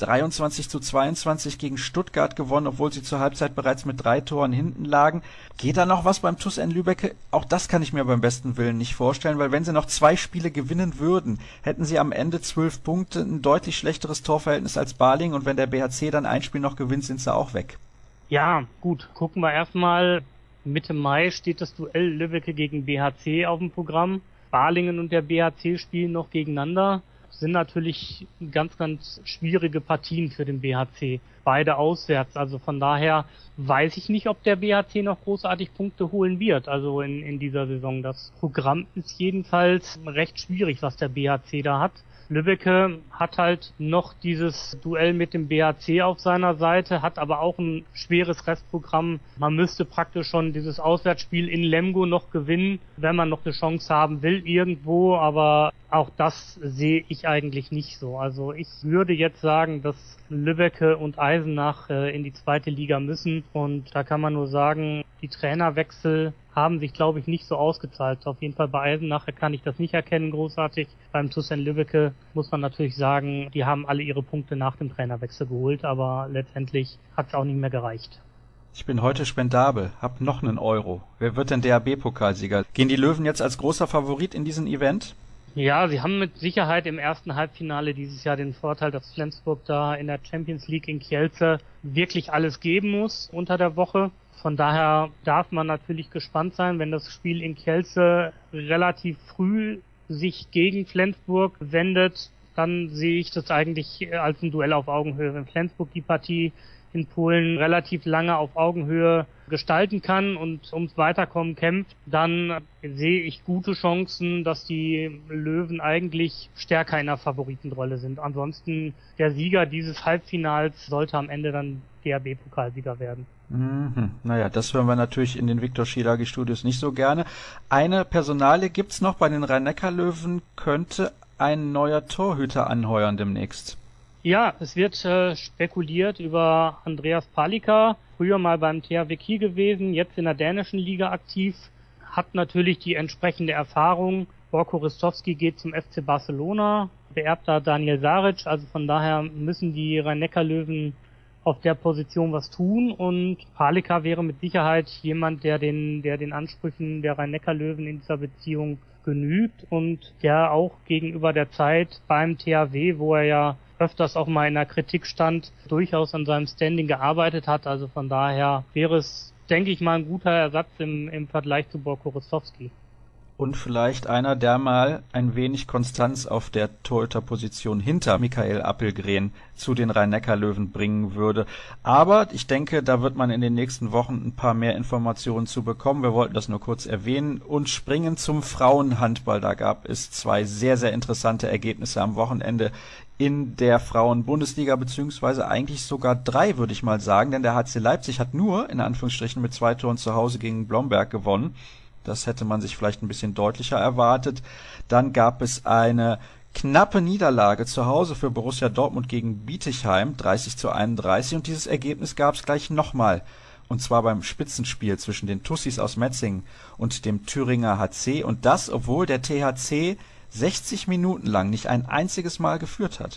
23:22 gegen Stuttgart gewonnen, obwohl sie zur Halbzeit bereits mit 3 Toren hinten lagen. Geht da noch was beim TuS N Lübbecke? Auch das kann ich mir beim besten Willen nicht vorstellen, weil wenn sie noch 2 Spiele gewinnen würden, hätten sie am Ende 12 Punkte, ein deutlich schlechteres Torverhältnis als Balingen, und wenn der BHC dann ein Spiel noch gewinnt, sind sie auch weg. Ja, gut, gucken wir erstmal. Mitte Mai steht das Duell Lübbecke gegen BHC auf dem Programm. Balingen und der BHC spielen noch gegeneinander. Das sind natürlich ganz, ganz schwierige Partien für den BHC. Beide auswärts. Also von daher weiß ich nicht, ob der BHC noch großartig Punkte holen wird. Also in dieser Saison. Das Programm ist jedenfalls recht schwierig, was der BHC da hat. Lübbecke hat halt noch dieses Duell mit dem BHC auf seiner Seite, hat aber auch ein schweres Restprogramm. Man müsste praktisch schon dieses Auswärtsspiel in Lemgo noch gewinnen, wenn man noch eine Chance haben will irgendwo, aber auch das sehe ich eigentlich nicht so. Also ich würde jetzt sagen, dass Lübbecke und Eisenach in die zweite Liga müssen, und da kann man nur sagen, die Trainerwechsel haben sich, glaube ich, nicht so ausgezahlt. Auf jeden Fall bei Eisenach kann ich das nicht erkennen, großartig. Beim TuS N Lübbecke muss man natürlich sagen, die haben alle ihre Punkte nach dem Trainerwechsel geholt, aber letztendlich hat es auch nicht mehr gereicht. Ich bin heute spendabel, hab noch einen Euro. Wer wird denn DHB-Pokalsieger? Gehen die Löwen jetzt als großer Favorit in diesen Event? Ja, sie haben mit Sicherheit im ersten Halbfinale dieses Jahr den Vorteil, dass Flensburg da in der Champions League in Kielce wirklich alles geben muss unter der Woche. Von daher darf man natürlich gespannt sein, wenn das Spiel in Kielce relativ früh sich gegen Flensburg wendet, dann sehe ich das eigentlich als ein Duell auf Augenhöhe. Wenn Flensburg die Partie in Polen relativ lange auf Augenhöhe gestalten kann und ums Weiterkommen kämpft, dann sehe ich gute Chancen, dass die Löwen eigentlich stärker in der Favoritenrolle sind. Ansonsten der Sieger dieses Halbfinals sollte am Ende dann DHB-Pokalsieger werden. Naja, das hören wir natürlich in den Viktor Schielagi Studios nicht so gerne. Eine Personalie gibt's noch bei den Rhein-Neckar-Löwen, könnte ein neuer Torhüter anheuern demnächst. Ja, es wird spekuliert über Andreas Palika, früher mal beim THW Kiel gewesen, jetzt in der dänischen Liga aktiv, hat natürlich die entsprechende Erfahrung. Borko Ristovski geht zum FC Barcelona, beerbt da Daniel Saric, also von daher müssen die Rhein-Neckar-Löwen auf der Position was tun, und Palika wäre mit Sicherheit jemand, der den Ansprüchen der Rhein-Neckar-Löwen in dieser Beziehung genügt und der auch gegenüber der Zeit beim THW, wo er ja öfters auch mal in der Kritik stand, durchaus an seinem Standing gearbeitet hat. Also von daher wäre es, denke ich mal, ein guter Ersatz im Vergleich zu Borko Ristovski. Und vielleicht einer, der mal ein wenig Konstanz auf der Torhüterposition hinter Michael Appelgren zu den Rhein-Neckar-Löwen bringen würde. Aber ich denke, da wird man in den nächsten Wochen ein paar mehr Informationen zu bekommen. Wir wollten das nur kurz erwähnen und springen zum Frauenhandball. Da gab es 2 sehr, sehr interessante Ergebnisse am Wochenende in der Frauen-Bundesliga, beziehungsweise eigentlich sogar 3, würde ich mal sagen, denn der HC Leipzig hat nur, in Anführungsstrichen, mit 2 Toren zu Hause gegen Blomberg gewonnen. Das hätte man sich vielleicht ein bisschen deutlicher erwartet. Dann gab es eine knappe Niederlage zu Hause für Borussia Dortmund gegen Bietigheim, 30:31. Und dieses Ergebnis gab es gleich nochmal. Und zwar beim Spitzenspiel zwischen den Tussis aus Metzingen und dem Thüringer HC. Und das, obwohl der THC 60 Minuten lang nicht ein einziges Mal geführt hat.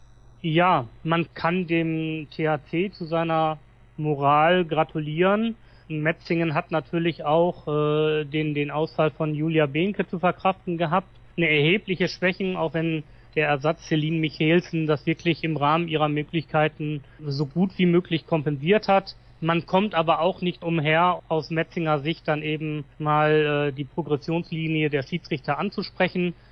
Ja, man kann dem THC zu seiner Moral gratulieren. Metzingen hat natürlich auch den Ausfall von Julia Behnke zu verkraften gehabt. Eine erhebliche Schwäche, auch wenn der Ersatz Celine Michelsen das wirklich im Rahmen ihrer Möglichkeiten so gut wie möglich kompensiert hat. Man kommt aber auch nicht umher, aus Metzinger Sicht dann eben mal die Progressionslinie der Schiedsrichter anzusprechen.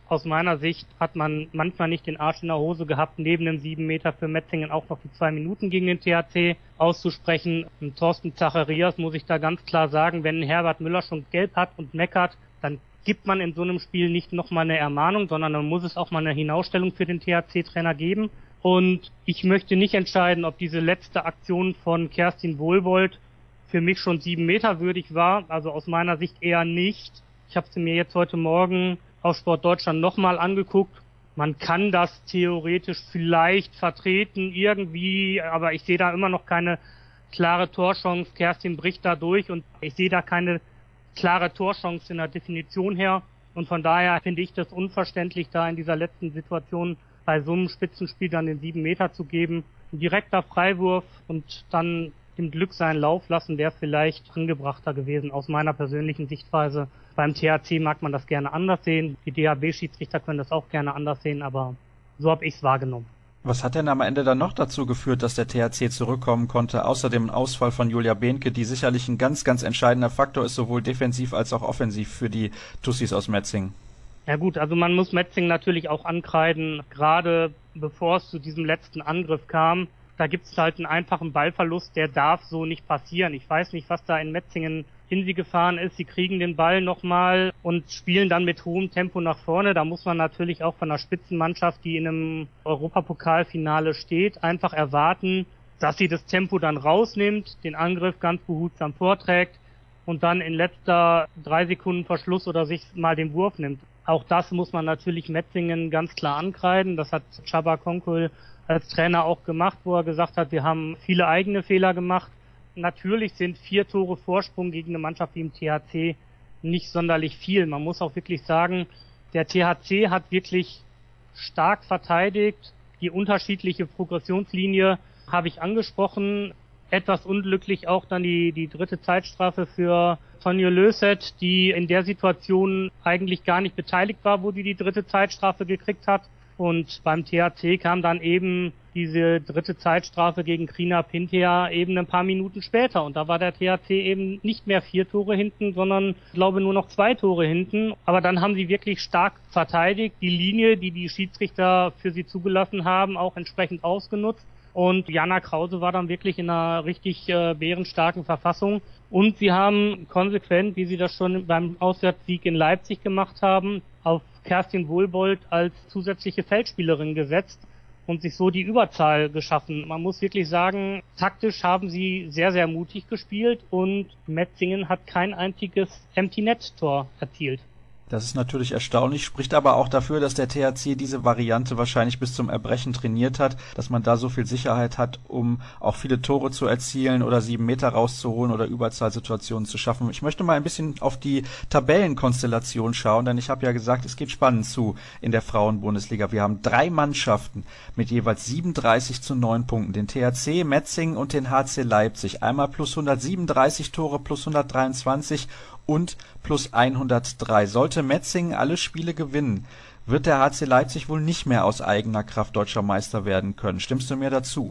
aus meiner Sicht hat man manchmal nicht den Arsch in der Hose gehabt, neben dem 7 Meter für Metzingen auch noch die 2 Minuten gegen den THC auszusprechen. Und Thorsten Zacharias muss ich da ganz klar sagen, wenn Herbert Müller schon gelb hat und meckert, dann gibt man in so einem Spiel nicht nochmal eine Ermahnung, sondern dann muss es auch mal eine Hinausstellung für den THC-Trainer geben. Und ich möchte nicht entscheiden, ob diese letzte Aktion von Kerstin Wohlbold für mich schon 7 Meter würdig war. Also aus meiner Sicht eher nicht. Ich habe sie mir jetzt heute Morgen auf Sport Deutschland nochmal angeguckt. Man kann das theoretisch vielleicht vertreten irgendwie, aber ich sehe da immer noch keine klare Torchance. Kerstin bricht da durch und ich sehe da keine klare Torchance in der Definition her. Und von daher finde ich das unverständlich, da in dieser letzten Situation bei so einem Spitzenspiel dann den 7 Meter zu geben. Ein direkter Freiwurf und dann dem Glück seinen Lauf lassen, wäre vielleicht angebrachter gewesen aus meiner persönlichen Sichtweise. Beim THC mag man das gerne anders sehen. Die DHB-Schiedsrichter können das auch gerne anders sehen, aber so habe ich es wahrgenommen. Was hat denn am Ende dann noch dazu geführt, dass der THC zurückkommen konnte, außer dem Ausfall von Julia Behnke, die sicherlich ein ganz, ganz entscheidender Faktor ist, sowohl defensiv als auch offensiv für die Tussis aus Metzingen? Ja gut, also man muss Metzingen natürlich auch ankreiden, gerade bevor es zu diesem letzten Angriff kam. Da gibt es halt einen einfachen Ballverlust, der darf so nicht passieren. Ich weiß nicht, was da in Metzingen in sie gefahren ist. Sie kriegen den Ball nochmal und spielen dann mit hohem Tempo nach vorne. Da muss man natürlich auch von einer Spitzenmannschaft, die in einem Europapokalfinale steht, einfach erwarten, dass sie das Tempo dann rausnimmt, den Angriff ganz behutsam vorträgt und dann in letzter 3 Sekunden Verschluss oder sich mal den Wurf nimmt. Auch das muss man natürlich Metzingen ganz klar ankreiden. Das hat Csaba Konkol als Trainer auch gemacht, wo er gesagt hat, wir haben viele eigene Fehler gemacht. Natürlich sind 4 Tore Vorsprung gegen eine Mannschaft wie im THC nicht sonderlich viel. Man muss auch wirklich sagen, der THC hat wirklich stark verteidigt. Die unterschiedliche Progressionslinie habe ich angesprochen. Etwas unglücklich auch dann die dritte Zeitstrafe für Tonje Löset, die in der Situation eigentlich gar nicht beteiligt war, wo die dritte Zeitstrafe gekriegt hat. Und beim THC kam dann eben diese dritte Zeitstrafe gegen Krina Pintea eben ein paar Minuten später. Und da war der THC eben nicht mehr 4 Tore hinten, sondern ich glaube nur noch 2 Tore hinten. Aber dann haben sie wirklich stark verteidigt, die Linie, die Schiedsrichter für sie zugelassen haben, auch entsprechend ausgenutzt. Und Jana Krause war dann wirklich in einer richtig bärenstarken Verfassung. Und sie haben konsequent, wie sie das schon beim Auswärtssieg in Leipzig gemacht haben, auf Kerstin Wohlbold als zusätzliche Feldspielerin gesetzt und sich so die Überzahl geschaffen. Man muss wirklich sagen, taktisch haben sie sehr, sehr mutig gespielt und Metzingen hat kein einziges Empty-Net-Tor erzielt. Das ist natürlich erstaunlich, spricht aber auch dafür, dass der THC diese Variante wahrscheinlich bis zum Erbrechen trainiert hat, dass man da so viel Sicherheit hat, um auch viele Tore zu erzielen oder 7 Meter rauszuholen oder Überzahlsituationen zu schaffen. Ich möchte mal ein bisschen auf die Tabellenkonstellation schauen, denn ich habe ja gesagt, es geht spannend zu in der Frauenbundesliga. Wir haben 3 Mannschaften mit jeweils 37:9 Punkten, den THC, Metzingen und den HC Leipzig. Einmal plus 137 Tore, plus 123 und plus 103. Sollte Metzingen alle Spiele gewinnen, wird der HC Leipzig wohl nicht mehr aus eigener Kraft deutscher Meister werden können. Stimmst du mir dazu?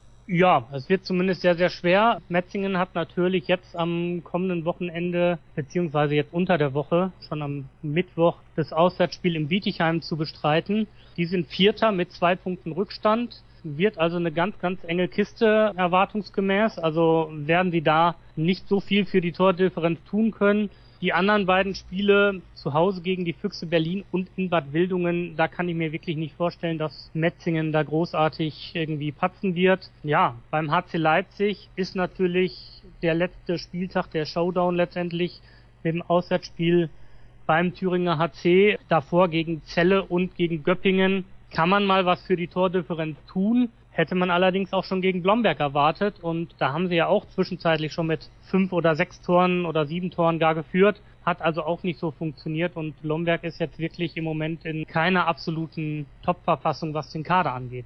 Ja, es wird zumindest sehr, sehr schwer. Metzingen hat natürlich jetzt am kommenden Wochenende, beziehungsweise jetzt unter der Woche, schon am Mittwoch, das Auswärtsspiel im Bietigheim zu bestreiten. Die sind Vierter mit 2 Punkten Rückstand. Wird also eine ganz, ganz enge Kiste erwartungsgemäß. Also werden sie da nicht so viel für die Tordifferenz tun können. Die anderen beiden Spiele zu Hause gegen die Füchse Berlin und in Bad Wildungen, da kann ich mir wirklich nicht vorstellen, dass Metzingen da großartig irgendwie patzen wird. Ja, beim HC Leipzig ist natürlich der letzte Spieltag, der Showdown letztendlich mit dem Auswärtsspiel beim Thüringer HC. Davor gegen Celle und gegen Göppingen kann man mal was für die Tordifferenz tun. Hätte man allerdings auch schon gegen Blomberg erwartet und da haben sie ja auch zwischenzeitlich schon mit 5 oder 6 Toren oder 7 Toren gar geführt, hat also auch nicht so funktioniert und Blomberg ist jetzt wirklich im Moment in keiner absoluten Top-Verfassung, was den Kader angeht.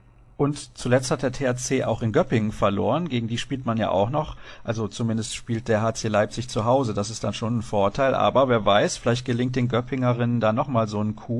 Und zuletzt hat der THC auch in Göppingen verloren, gegen die spielt man ja auch noch, also zumindest spielt der HC Leipzig zu Hause, das ist dann schon ein Vorteil, aber wer weiß, vielleicht gelingt den Göppingerinnen da nochmal so ein Coup.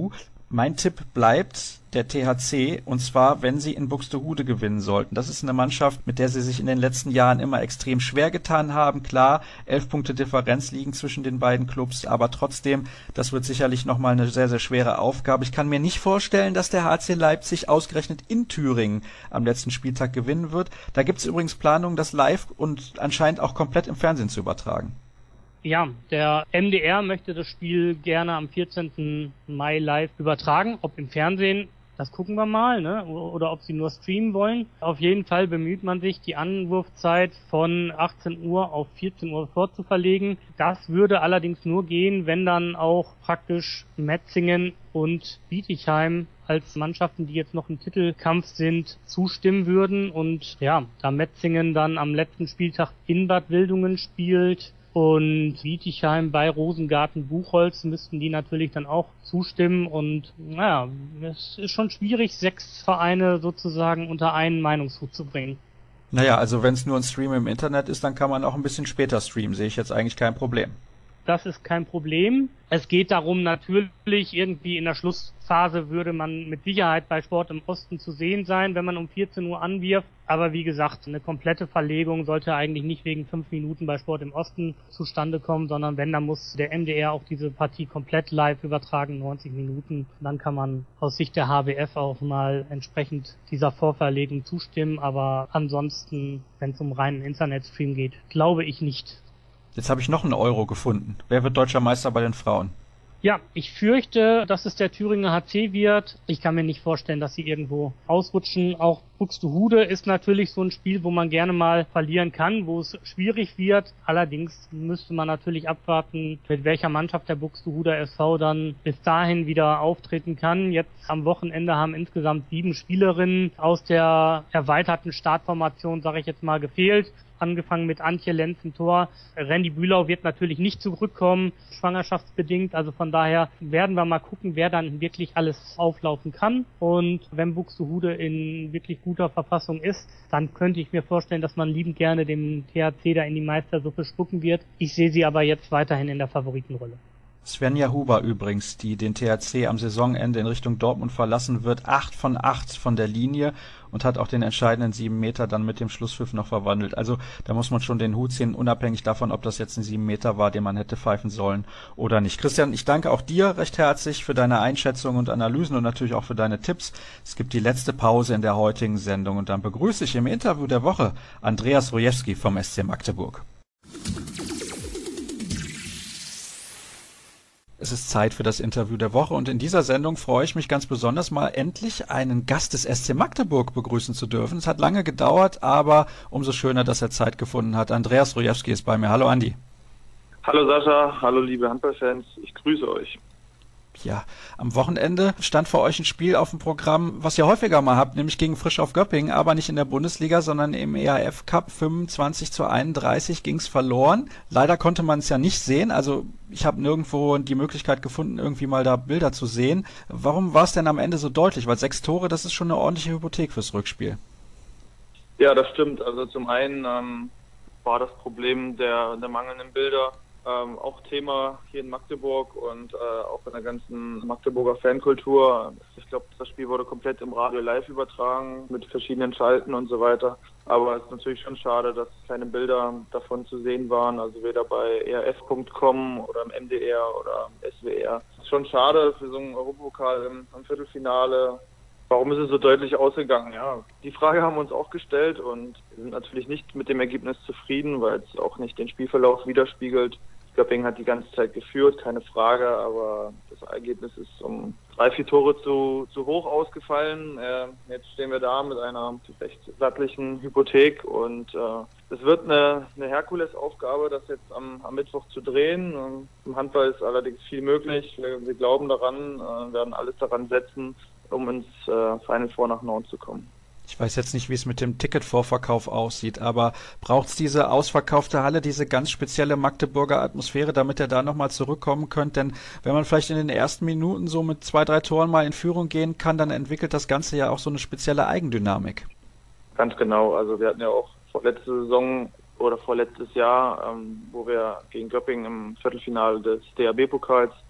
Mein Tipp bleibt der THC, und zwar, wenn sie in Buxtehude gewinnen sollten. Das ist eine Mannschaft, mit der sie sich in den letzten Jahren immer extrem schwer getan haben. Klar, 11 Punkte Differenz liegen zwischen den beiden Clubs, aber trotzdem, das wird sicherlich nochmal eine sehr, sehr schwere Aufgabe. Ich kann mir nicht vorstellen, dass der HC Leipzig ausgerechnet in Thüringen am letzten Spieltag gewinnen wird. Da gibt es übrigens Planungen, das live und anscheinend auch komplett im Fernsehen zu übertragen. Ja, der MDR möchte das Spiel gerne am 14. Mai live übertragen. Ob im Fernsehen, das gucken wir mal, ne? Oder ob sie nur streamen wollen. Auf jeden Fall bemüht man sich, die Anwurfzeit von 18 Uhr auf 14 Uhr vorzuverlegen. Das würde allerdings nur gehen, wenn dann auch praktisch Metzingen und Bietigheim als Mannschaften, die jetzt noch im Titelkampf sind, zustimmen würden. Und ja, da Metzingen dann am letzten Spieltag in Bad Wildungen spielt und Bietigheim bei Rosengarten-Buchholz, müssten die natürlich dann auch zustimmen. Und naja, es ist schon schwierig, 6 Vereine sozusagen unter einen Meinungshut zu bringen. Naja, also wenn es nur ein Stream im Internet ist, dann kann man auch ein bisschen später streamen. Sehe ich jetzt eigentlich kein Problem. Das ist kein Problem. Es geht darum, natürlich irgendwie in der Schlussphase würde man mit Sicherheit bei Sport im Osten zu sehen sein, wenn man um 14 Uhr anwirft. Aber wie gesagt, eine komplette Verlegung sollte eigentlich nicht wegen 5 Minuten bei Sport im Osten zustande kommen, sondern wenn, dann muss der MDR auch diese Partie komplett live übertragen, 90 Minuten. Dann kann man aus Sicht der HBF auch mal entsprechend dieser Vorverlegung zustimmen. Aber ansonsten, wenn es um reinen Internetstream geht, glaube ich nicht. Jetzt habe ich noch einen Euro gefunden. Wer wird deutscher Meister bei den Frauen? Ja, ich fürchte, dass es der Thüringer HC wird. Ich kann mir nicht vorstellen, dass sie irgendwo ausrutschen. Auch Buxtehude ist natürlich so ein Spiel, wo man gerne mal verlieren kann, wo es schwierig wird. Allerdings müsste man natürlich abwarten, mit welcher Mannschaft der Buxtehuder SV dann bis dahin wieder auftreten kann. Jetzt am Wochenende haben insgesamt 7 Spielerinnen aus der erweiterten Startformation, sage ich jetzt mal, gefehlt. Angefangen mit Antje Lenz im Tor. Randy Bühlau wird natürlich nicht zurückkommen, schwangerschaftsbedingt. Also von daher werden wir mal gucken, wer dann wirklich alles auflaufen kann. Und wenn Buxtehude in wirklich guter Verfassung ist, dann könnte ich mir vorstellen, dass man liebend gerne dem THC da in die Meistersuppe spucken wird. Ich sehe sie aber jetzt weiterhin in der Favoritenrolle. Svenja Huber übrigens, die den THC am Saisonende in Richtung Dortmund verlassen wird, 8 von 8 von der Linie und hat auch den entscheidenden 7 Meter dann mit dem Schlusspfiff noch verwandelt. Also da muss man schon den Hut ziehen, unabhängig davon, ob das jetzt ein 7 Meter war, den man hätte pfeifen sollen oder nicht. Christian, ich danke auch dir recht herzlich für deine Einschätzungen und Analysen und natürlich auch für deine Tipps. Es gibt die letzte Pause in der heutigen Sendung und dann begrüße ich im Interview der Woche Andreas Rojewski vom SC Magdeburg. Es ist Zeit für das Interview der Woche und in dieser Sendung freue ich mich ganz besonders mal endlich einen Gast des SC Magdeburg begrüßen zu dürfen. Es hat lange gedauert, aber umso schöner, dass er Zeit gefunden hat. Andreas Rojewski ist bei mir. Hallo Andi. Hallo Sascha, hallo liebe Handballfans, ich grüße euch. Ja, am Wochenende stand für euch ein Spiel auf dem Programm, was ihr häufiger mal habt, nämlich gegen Frisch auf Göppingen, aber nicht in der Bundesliga, sondern im EAF Cup. 25:31 ging's verloren. Leider konnte man es ja nicht sehen, also ich habe nirgendwo die Möglichkeit gefunden, irgendwie mal da Bilder zu sehen. Warum war es denn am Ende so deutlich? Weil 6 Tore, das ist schon eine ordentliche Hypothek fürs Rückspiel. Ja, das stimmt. Also zum einen war das Problem der mangelnden Bilder auch Thema hier in Magdeburg und auch in der ganzen Magdeburger Fankultur. Ich glaube, das Spiel wurde komplett im Radio live übertragen mit verschiedenen Schalten und so weiter. Aber es ist natürlich schon schade, dass keine Bilder davon zu sehen waren, also weder bei erf.com oder im MDR oder im SWR. Es ist schon schade für so einen Europapokal am Viertelfinale. Warum ist es so deutlich ausgegangen? Ja, die Frage haben wir uns auch gestellt und wir sind natürlich nicht mit dem Ergebnis zufrieden, weil es auch nicht den Spielverlauf widerspiegelt. Göppingen hat die ganze Zeit geführt, keine Frage, aber das Ergebnis ist um 3-4 Tore zu hoch ausgefallen. Jetzt stehen wir da mit einer recht sattlichen Hypothek und es wird eine Herkulesaufgabe, das jetzt am Mittwoch zu drehen. Im Handball ist allerdings viel möglich. Wir glauben daran, werden alles daran setzen, um ins Final Four nach Norden zu kommen. Ich weiß jetzt nicht, wie es mit dem Ticketvorverkauf aussieht, aber braucht es diese ausverkaufte Halle, diese ganz spezielle Magdeburger Atmosphäre, damit er da nochmal zurückkommen könnte? Denn wenn man vielleicht in den ersten Minuten so mit 2-3 Toren mal in Führung gehen kann, dann entwickelt das Ganze ja auch so eine spezielle Eigendynamik. Ganz genau. Also wir hatten ja auch vorletzte Saison oder vorletztes Jahr, wo wir gegen Göppingen im Viertelfinale des DHB-Pokals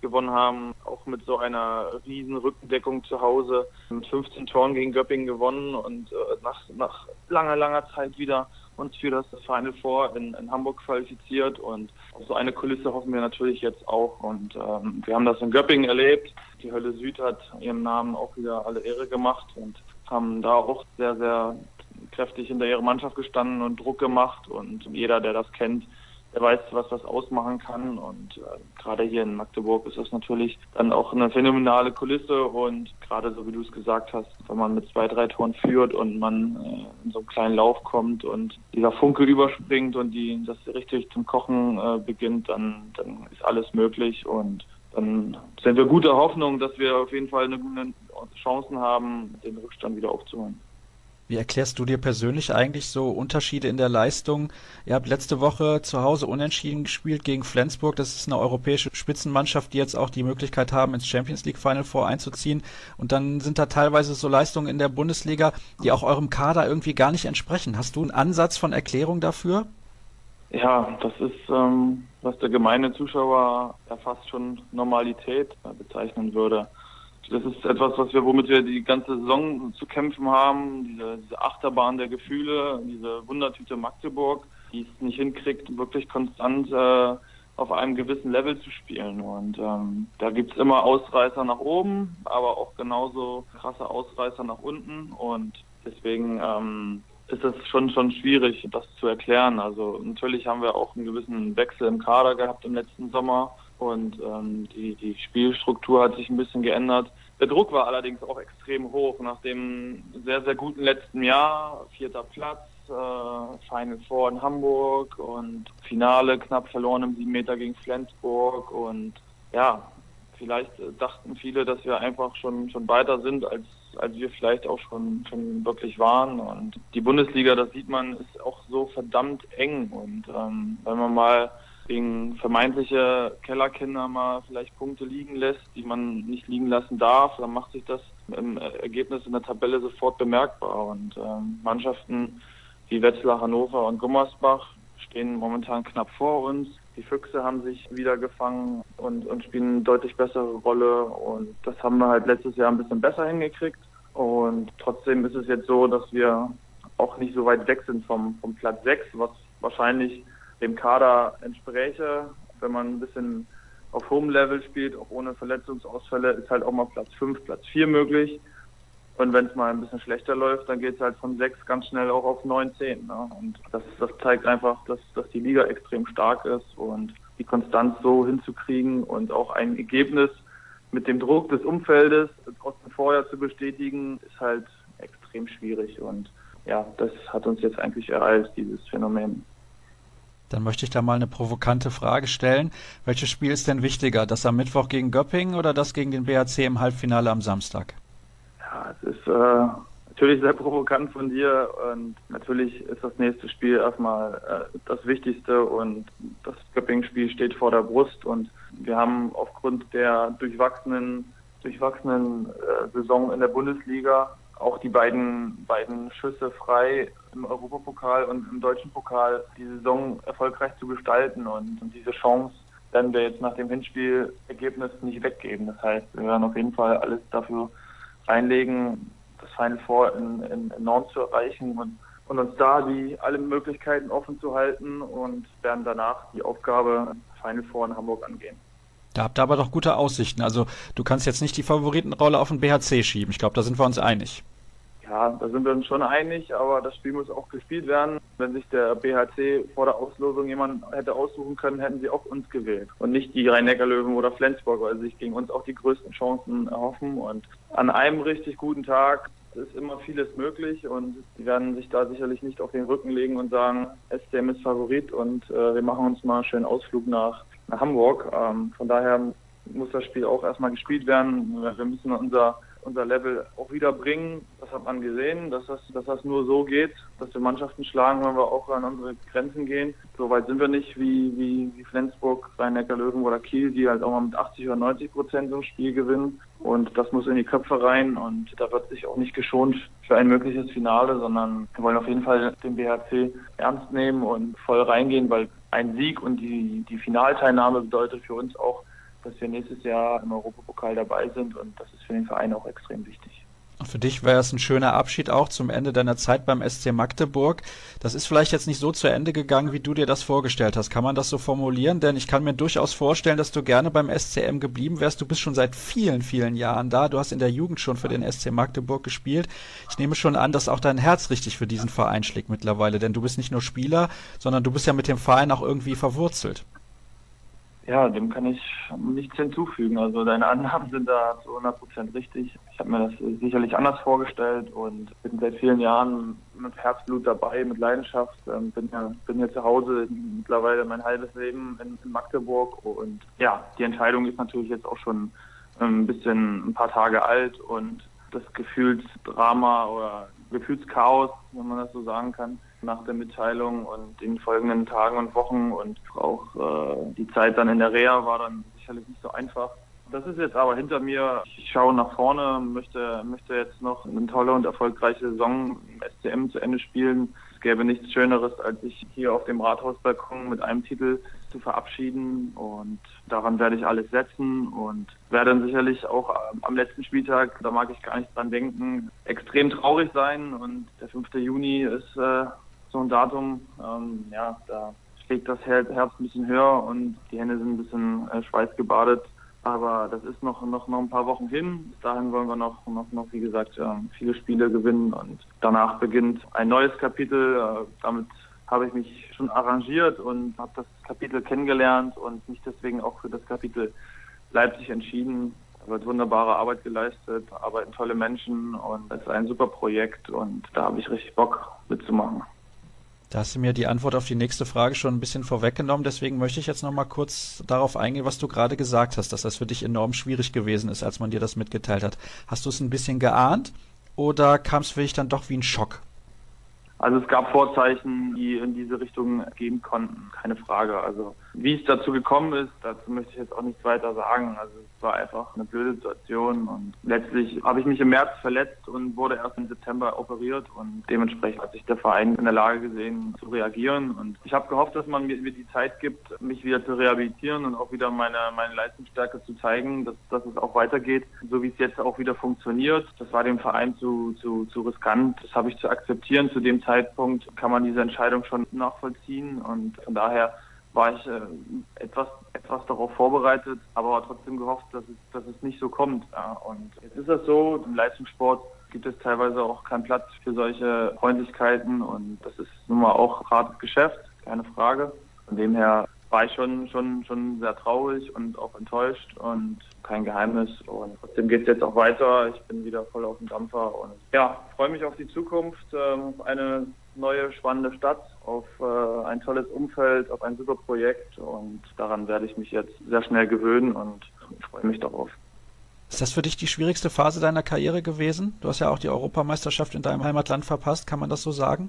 gewonnen haben, auch mit so einer riesen Rückendeckung zu Hause, mit 15 Toren gegen Göppingen gewonnen und nach langer Zeit wieder uns für das Final Four in Hamburg qualifiziert, und auf so eine Kulisse hoffen wir natürlich jetzt auch, und wir haben das in Göppingen erlebt. Die Hölle Süd hat ihrem Namen auch wieder alle Ehre gemacht und haben da auch sehr, sehr kräftig hinter ihrer Mannschaft gestanden und Druck gemacht, und jeder, der das kennt, der weiß, was das ausmachen kann, und gerade hier in Magdeburg ist das natürlich dann auch eine phänomenale Kulisse, und gerade so wie du es gesagt hast, wenn man mit 2-3 Toren führt und man in so einen kleinen Lauf kommt und dieser Funke überspringt und das richtig zum Kochen beginnt, dann ist alles möglich, und dann sind wir guter Hoffnung, dass wir auf jeden Fall eine gute Chancen haben, den Rückstand wieder aufzuholen. Wie erklärst du dir persönlich eigentlich so Unterschiede in der Leistung? Ihr habt letzte Woche zu Hause unentschieden gespielt gegen Flensburg. Das ist eine europäische Spitzenmannschaft, die jetzt auch die Möglichkeit haben, ins Champions League Final Four einzuziehen. Und dann sind da teilweise so Leistungen in der Bundesliga, die auch eurem Kader irgendwie gar nicht entsprechen. Hast du einen Ansatz von Erklärung dafür? Ja, das ist, was der gemeine Zuschauer ja fast schon Normalität bezeichnen würde. Das ist etwas, womit wir die ganze Saison zu kämpfen haben, diese Achterbahn der Gefühle, diese Wundertüte Magdeburg, die es nicht hinkriegt, wirklich konstant auf einem gewissen Level zu spielen. Und da gibt's immer Ausreißer nach oben, aber auch genauso krasse Ausreißer nach unten. Und deswegen ist es schon schwierig, das zu erklären. Also natürlich haben wir auch einen gewissen Wechsel im Kader gehabt im letzten Sommer. Und die Spielstruktur hat sich ein bisschen geändert. Der Druck war allerdings auch extrem hoch nach dem sehr, sehr guten letzten Jahr. 4. Platz, Final Four in Hamburg und Finale knapp verloren im 7 Meter gegen Flensburg. Und ja, vielleicht dachten viele, dass wir einfach schon weiter sind, als wir vielleicht auch schon wirklich waren. Und die Bundesliga, das sieht man, ist auch so verdammt eng. Und wenn man mal gegen vermeintliche Kellerkinder mal vielleicht Punkte liegen lässt, die man nicht liegen lassen darf, dann macht sich das im Ergebnis in der Tabelle sofort bemerkbar. Und Mannschaften wie Wetzlar, Hannover und Gummersbach stehen momentan knapp vor uns. Die Füchse haben sich wieder gefangen und spielen eine deutlich bessere Rolle, und das haben wir halt letztes Jahr ein bisschen besser hingekriegt. Und trotzdem ist es jetzt so, dass wir auch nicht so weit weg sind vom Platz 6, was wahrscheinlich dem Kader entspräche. Wenn man ein bisschen auf hohem Level spielt, auch ohne Verletzungsausfälle, ist halt auch mal Platz 5, Platz 4 möglich. Und wenn es mal ein bisschen schlechter läuft, dann geht es halt von 6 ganz schnell auch auf 9, 10. Ne? Und das zeigt einfach, dass die Liga extrem stark ist, und die Konstanz so hinzukriegen und auch ein Ergebnis mit dem Druck des Umfeldes trotzdem vorher zu bestätigen, ist halt extrem schwierig. Und ja, das hat uns jetzt eigentlich ereilt, dieses Phänomen. Dann möchte ich da mal eine provokante Frage stellen. Welches Spiel ist denn wichtiger? Das am Mittwoch gegen Göppingen oder das gegen den BHC im Halbfinale am Samstag? Ja, es ist natürlich sehr provokant von dir, und natürlich ist das nächste Spiel erstmal das Wichtigste, und das Göppingen-Spiel steht vor der Brust, und wir haben aufgrund der durchwachsenen Saison in der Bundesliga auch die beiden Schüsse frei im Europapokal und im deutschen Pokal, die Saison erfolgreich zu gestalten, und diese Chance werden wir jetzt nach dem Hinspielergebnis nicht weggeben. Das heißt, wir werden auf jeden Fall alles dafür reinlegen, das Final Four in Nord zu erreichen und uns da alle Möglichkeiten offen zu halten, und werden danach die Aufgabe Final Four in Hamburg angehen. Da habt ihr aber doch gute Aussichten. Also du kannst jetzt nicht die Favoritenrolle auf den BHC schieben. Ich glaube, da sind wir uns einig. Ja, da sind wir uns schon einig, aber das Spiel muss auch gespielt werden. Wenn sich der BHC vor der Auslosung jemand hätte aussuchen können, hätten sie auch uns gewählt und nicht die Rhein-Neckar-Löwen oder Flensburg, weil sie sich gegen uns auch die größten Chancen erhoffen. Und an einem richtig guten Tag ist immer vieles möglich, und die werden sich da sicherlich nicht auf den Rücken legen und sagen, SCM ist Favorit und wir machen uns mal einen schönen Ausflug nach Hamburg. Von daher muss das Spiel auch erstmal gespielt werden. Wir müssen unser Level auch wieder bringen. Das hat man gesehen, dass das nur so geht, dass wir Mannschaften schlagen, wenn wir auch an unsere Grenzen gehen. So weit sind wir nicht wie Flensburg, Rhein-Neckar-Löwen oder Kiel, die halt auch mal mit 80 oder 90% so ein Spiel gewinnen. Und das muss in die Köpfe rein, und da wird sich auch nicht geschont für ein mögliches Finale, sondern wir wollen auf jeden Fall den BHC ernst nehmen und voll reingehen, weil ein Sieg und die Finalteilnahme bedeutet für uns auch dass wir nächstes Jahr im Europapokal dabei sind und das ist für den Verein auch extrem wichtig. Für dich wäre es ein schöner Abschied auch zum Ende deiner Zeit beim SC Magdeburg. Das ist vielleicht jetzt nicht so zu Ende gegangen, wie du dir das vorgestellt hast. Kann man das so formulieren? Denn ich kann mir durchaus vorstellen, dass du gerne beim SCM geblieben wärst. Du bist schon seit vielen, vielen Jahren da. Du hast in der Jugend schon für den SC Magdeburg gespielt. Ich nehme schon an, dass auch dein Herz richtig für diesen Verein schlägt mittlerweile. Denn du bist nicht nur Spieler, sondern du bist ja mit dem Verein auch irgendwie verwurzelt. Ja, dem kann ich nichts hinzufügen. Also deine Annahmen sind da zu 100% richtig. Ich habe mir das sicherlich anders vorgestellt und bin seit vielen Jahren mit Herzblut dabei, mit Leidenschaft. Bin hier zu Hause mittlerweile mein halbes Leben in Magdeburg. Und ja, die Entscheidung ist natürlich jetzt auch schon ein paar Tage alt und das Gefühlsdrama oder Gefühlschaos, wenn man das so sagen kann, nach der Mitteilung und den folgenden Tagen und Wochen und auch die Zeit dann in der Reha war dann sicherlich nicht so einfach. Das ist jetzt aber hinter mir. Ich schaue nach vorne, möchte jetzt noch eine tolle und erfolgreiche Saison im SCM zu Ende spielen. Es gäbe nichts Schöneres, als sich hier auf dem Rathausbalkon mit einem Titel zu verabschieden und daran werde ich alles setzen und werde dann sicherlich auch am letzten Spieltag, da mag ich gar nicht dran denken, extrem traurig sein und der 5. Juni ist so ein Datum, da schlägt das Herz ein bisschen höher und die Hände sind ein bisschen schweißgebadet. Aber das ist noch ein paar Wochen hin. Bis dahin wollen wir noch wie gesagt, viele Spiele gewinnen und danach beginnt ein neues Kapitel. Damit habe ich mich schon arrangiert und habe das Kapitel kennengelernt und mich deswegen auch für das Kapitel Leipzig entschieden. Da wird wunderbare Arbeit geleistet, arbeiten tolle Menschen und es ist ein super Projekt und da habe ich richtig Bock mitzumachen. Da hast du mir die Antwort auf die nächste Frage schon ein bisschen vorweggenommen. Deswegen möchte ich jetzt noch mal kurz darauf eingehen, was du gerade gesagt hast, dass das für dich enorm schwierig gewesen ist, als man dir das mitgeteilt hat. Hast du es ein bisschen geahnt oder kam es für dich dann doch wie ein Schock? Also es gab Vorzeichen, die in diese Richtung gehen konnten, keine Frage. Also wie es dazu gekommen ist, dazu möchte ich jetzt auch nichts weiter sagen. Also es war einfach eine blöde Situation und letztlich habe ich mich im März verletzt und wurde erst im September operiert und dementsprechend hat sich der Verein in der Lage gesehen zu reagieren und ich habe gehofft, dass man mir die Zeit gibt, mich wieder zu rehabilitieren und auch wieder meine Leistungsstärke zu zeigen, dass es auch weitergeht, so wie es jetzt auch wieder funktioniert. Das war dem Verein zu riskant, das habe ich zu akzeptieren. Zu dem Zeitpunkt kann man diese Entscheidung schon nachvollziehen und von daher war ich etwas darauf vorbereitet, aber trotzdem gehofft, dass es nicht so kommt. Ja. Und jetzt ist das so, im Leistungssport gibt es teilweise auch keinen Platz für solche Freundlichkeiten und das ist nun mal auch hartes Geschäft, keine Frage. Von dem her war ich schon sehr traurig und auch enttäuscht und kein Geheimnis. Und trotzdem geht es jetzt auch weiter. Ich bin wieder voll auf dem Dampfer und ja, freue mich auf die Zukunft, auf eine neue, spannende Stadt, auf ein tolles Umfeld, auf ein super Projekt und daran werde ich mich jetzt sehr schnell gewöhnen und freue mich darauf. Ist das für dich die schwierigste Phase deiner Karriere gewesen? Du hast ja auch die Europameisterschaft in deinem Heimatland verpasst, kann man das so sagen?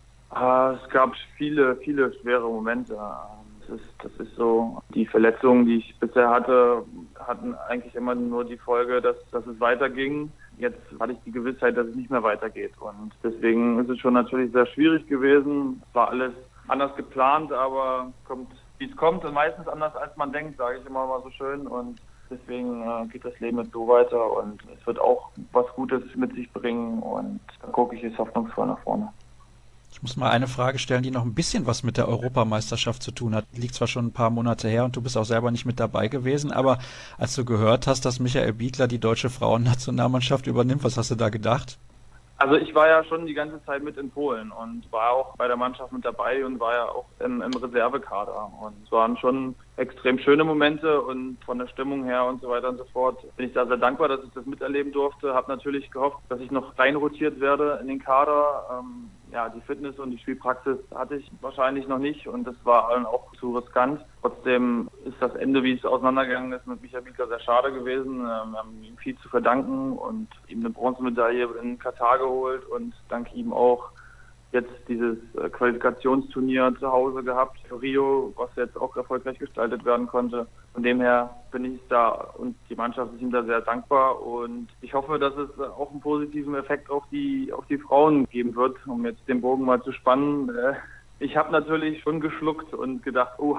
Es gab viele schwere Momente. Das ist so. Die Verletzungen, die ich bisher hatte, hatten eigentlich immer nur die Folge, dass es weiterging. Jetzt hatte ich die Gewissheit, dass es nicht mehr weitergeht. Und deswegen ist es schon natürlich sehr schwierig gewesen. Es war alles anders geplant, aber wie es kommt und meistens anders, als man denkt, sage ich immer mal so schön. Und deswegen geht das Leben jetzt so weiter und es wird auch was Gutes mit sich bringen. Und da gucke ich jetzt hoffnungsvoll nach vorne. Ich muss mal eine Frage stellen, die noch ein bisschen was mit der Europameisterschaft zu tun hat. Liegt zwar schon ein paar Monate her und du bist auch selber nicht mit dabei gewesen, aber als du gehört hast, dass Michael Biegler die deutsche Frauennationalmannschaft übernimmt, was hast du da gedacht? Also ich war ja schon die ganze Zeit mit in Polen und war auch bei der Mannschaft mit dabei und war ja auch im Reservekader. Und es waren schon extrem schöne Momente und von der Stimmung her und so weiter und so fort bin ich da sehr dankbar, dass ich das miterleben durfte. Habe natürlich gehofft, dass ich noch reinrotiert werde in den Kader. Die Fitness und die Spielpraxis hatte ich wahrscheinlich noch nicht und das war dann auch zu riskant. Trotzdem ist das Ende, wie es auseinandergegangen ist, mit Michael Biegler sehr schade gewesen. Wir haben ihm viel zu verdanken und ihm eine Bronzemedaille in Katar geholt und dank ihm auch jetzt dieses Qualifikationsturnier zu Hause gehabt für Rio, was jetzt auch erfolgreich gestaltet werden konnte. Von dem her bin ich da und die Mannschaft ist ihm da sehr dankbar und ich hoffe, dass es auch einen positiven Effekt auf die Frauen geben wird, um jetzt den Bogen mal zu spannen. Ich habe natürlich schon geschluckt und gedacht, oha,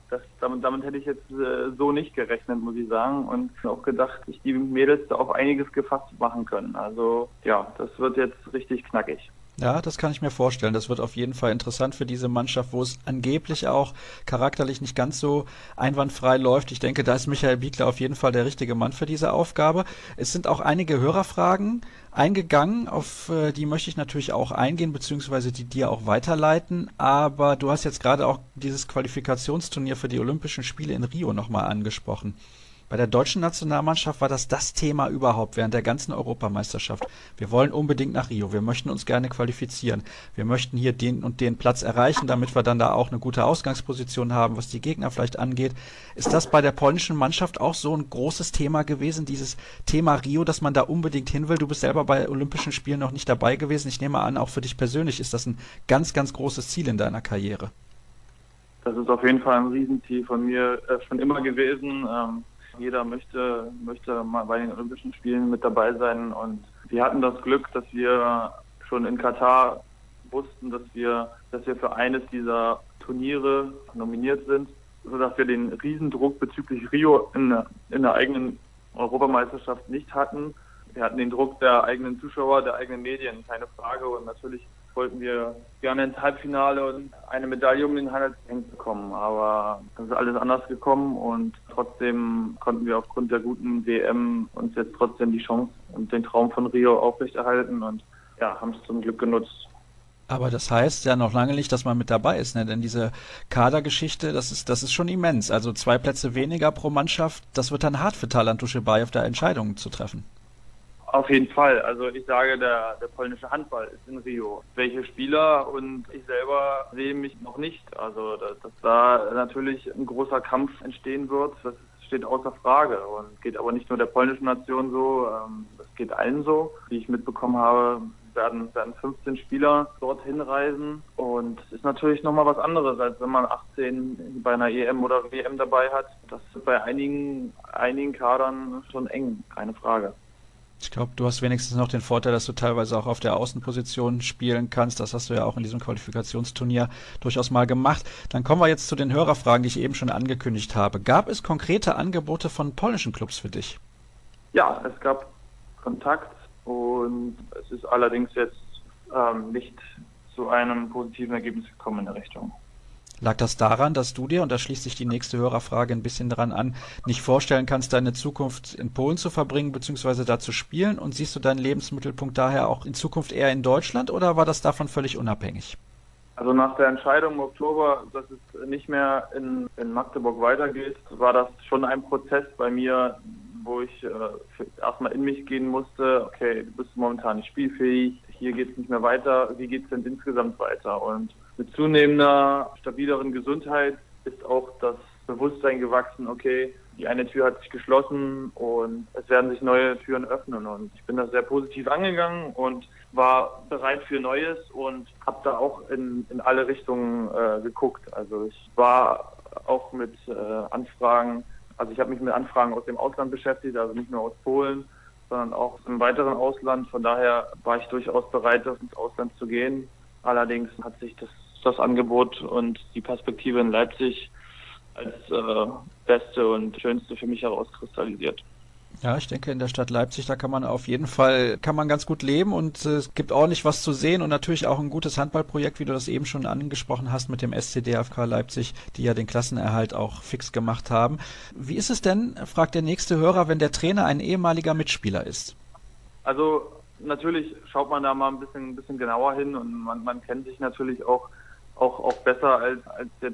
damit hätte ich jetzt so nicht gerechnet, muss ich sagen. Und auch gedacht, dass die Mädels da auf einiges gefasst machen können. Also ja, das wird jetzt richtig knackig. Ja, das kann ich mir vorstellen. Das wird auf jeden Fall interessant für diese Mannschaft, wo es angeblich auch charakterlich nicht ganz so einwandfrei läuft. Ich denke, da ist Michael Biegler auf jeden Fall der richtige Mann für diese Aufgabe. Es sind auch einige Hörerfragen eingegangen, auf die möchte ich natürlich auch eingehen, beziehungsweise die dir auch weiterleiten. Aber du hast jetzt gerade auch dieses Qualifikationsturnier für die Olympischen Spiele in Rio nochmal angesprochen. Bei der deutschen Nationalmannschaft war das Thema überhaupt während der ganzen Europameisterschaft. Wir wollen unbedingt nach Rio, wir möchten uns gerne qualifizieren, wir möchten hier den und den Platz erreichen, damit wir dann da auch eine gute Ausgangsposition haben, was die Gegner vielleicht angeht. Ist das bei der polnischen Mannschaft auch so ein großes Thema gewesen, dieses Thema Rio, dass man da unbedingt hin will? Du bist selber bei Olympischen Spielen noch nicht dabei gewesen. Ich nehme an, auch für dich persönlich ist das ein ganz, ganz großes Ziel in deiner Karriere. Das ist auf jeden Fall ein Riesenziel von mir schon immer gewesen. Jeder möchte mal bei den Olympischen Spielen mit dabei sein und wir hatten das Glück, dass wir schon in Katar wussten, dass wir für eines dieser Turniere nominiert sind, sodass wir den Riesendruck bezüglich Rio in der eigenen Europameisterschaft nicht hatten. Wir hatten den Druck der eigenen Zuschauer, der eigenen Medien, keine Frage, und natürlich wollten wir gerne ins Halbfinale und eine Medaille um den Handelsring bekommen. Aber das ist alles anders gekommen und trotzdem konnten wir aufgrund der guten WM uns jetzt trotzdem die Chance und den Traum von Rio aufrechterhalten und ja, haben es zum Glück genutzt. Aber das heißt ja noch lange nicht, dass man mit dabei ist, ne? Denn diese Kadergeschichte, das ist schon immens. Also 2 Plätze weniger pro Mannschaft, das wird dann hart für Talant Duschebaj, da Entscheidungen zu treffen. Auf jeden Fall. Also ich sage, der polnische Handball ist in Rio. Welche Spieler und ich selber sehe mich noch nicht. Also dass da natürlich ein großer Kampf entstehen wird, das steht außer Frage. Und geht aber nicht nur der polnischen Nation so, das geht allen so. Wie ich mitbekommen habe, werden 15 Spieler dorthin reisen. Und es ist natürlich nochmal was anderes, als wenn man 18 bei einer EM oder WM dabei hat. Das ist bei einigen Kadern schon eng, keine Frage. Ich glaube, du hast wenigstens noch den Vorteil, dass du teilweise auch auf der Außenposition spielen kannst. Das hast du ja auch in diesem Qualifikationsturnier durchaus mal gemacht. Dann kommen wir jetzt zu den Hörerfragen, die ich eben schon angekündigt habe. Gab es konkrete Angebote von polnischen Clubs für dich? Ja, es gab Kontakt und es ist allerdings jetzt nicht zu einem positiven Ergebnis gekommen in der Richtung. Lag das daran, dass du dir, und da schließt sich die nächste Hörerfrage ein bisschen dran an, nicht vorstellen kannst, deine Zukunft in Polen zu verbringen bzw. da zu spielen? Und siehst du deinen Lebensmittelpunkt daher auch in Zukunft eher in Deutschland oder war das davon völlig unabhängig? Also nach der Entscheidung im Oktober, dass es nicht mehr in Magdeburg weitergeht, war das schon ein Prozess bei mir, wo ich erstmal in mich gehen musste. Okay, du bist momentan nicht spielfähig, hier geht es nicht mehr weiter, wie geht es denn insgesamt weiter? Und mit zunehmender, stabileren Gesundheit ist auch das Bewusstsein gewachsen, okay, die eine Tür hat sich geschlossen und es werden sich neue Türen öffnen. Und ich bin da sehr positiv angegangen und war bereit für Neues und habe da auch in alle Richtungen geguckt. Also ich war auch mit Anfragen, also ich habe mich mit Anfragen aus dem Ausland beschäftigt, also nicht nur aus Polen, sondern auch im weiteren Ausland. Von daher war ich durchaus bereit, ins Ausland zu gehen. Allerdings hat sich das Angebot und die Perspektive in Leipzig als beste und schönste für mich herauskristallisiert. Ja, ich denke, in der Stadt Leipzig, da kann man auf jeden Fall, ganz gut leben und es gibt ordentlich was zu sehen und natürlich auch ein gutes Handballprojekt, wie du das eben schon angesprochen hast mit dem SC DFK Leipzig, die ja den Klassenerhalt auch fix gemacht haben. Wie ist es denn, fragt der nächste Hörer, wenn der Trainer ein ehemaliger Mitspieler ist? Also natürlich schaut man da mal ein bisschen genauer hin und man kennt sich natürlich auch besser als jetzt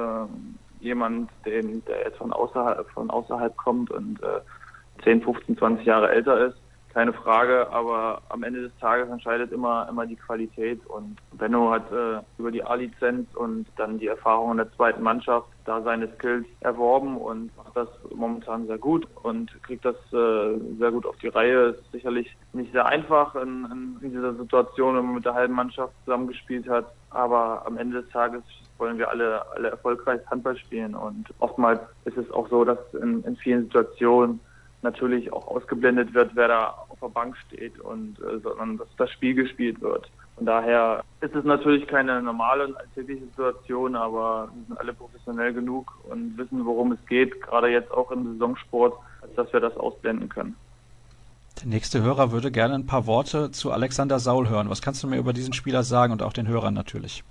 jemand, der jetzt von außerhalb kommt und 10, 15, 20 Jahre älter ist, keine Frage, aber am Ende des Tages entscheidet immer die Qualität und Benno hat über die A-Lizenz und dann die Erfahrung in der zweiten Mannschaft da seine Skills erworben und macht das momentan sehr gut und kriegt das sehr gut auf die Reihe. Ist sicherlich nicht sehr einfach in dieser Situation, wenn man mit der halben Mannschaft zusammengespielt hat, aber am Ende des Tages wollen wir alle erfolgreich Handball spielen und oftmals ist es auch so, dass in vielen Situationen natürlich auch ausgeblendet wird, wer da auf der Bank steht und sondern dass das Spiel gespielt wird. Von daher ist es natürlich keine normale und alltägliche Situation, aber wir sind alle professionell genug und wissen, worum es geht, gerade jetzt auch im Saisonsport, als dass wir das ausblenden können. Der nächste Hörer würde gerne ein paar Worte zu Alexander Saul hören. Was kannst du mir über diesen Spieler sagen und auch den Hörern natürlich?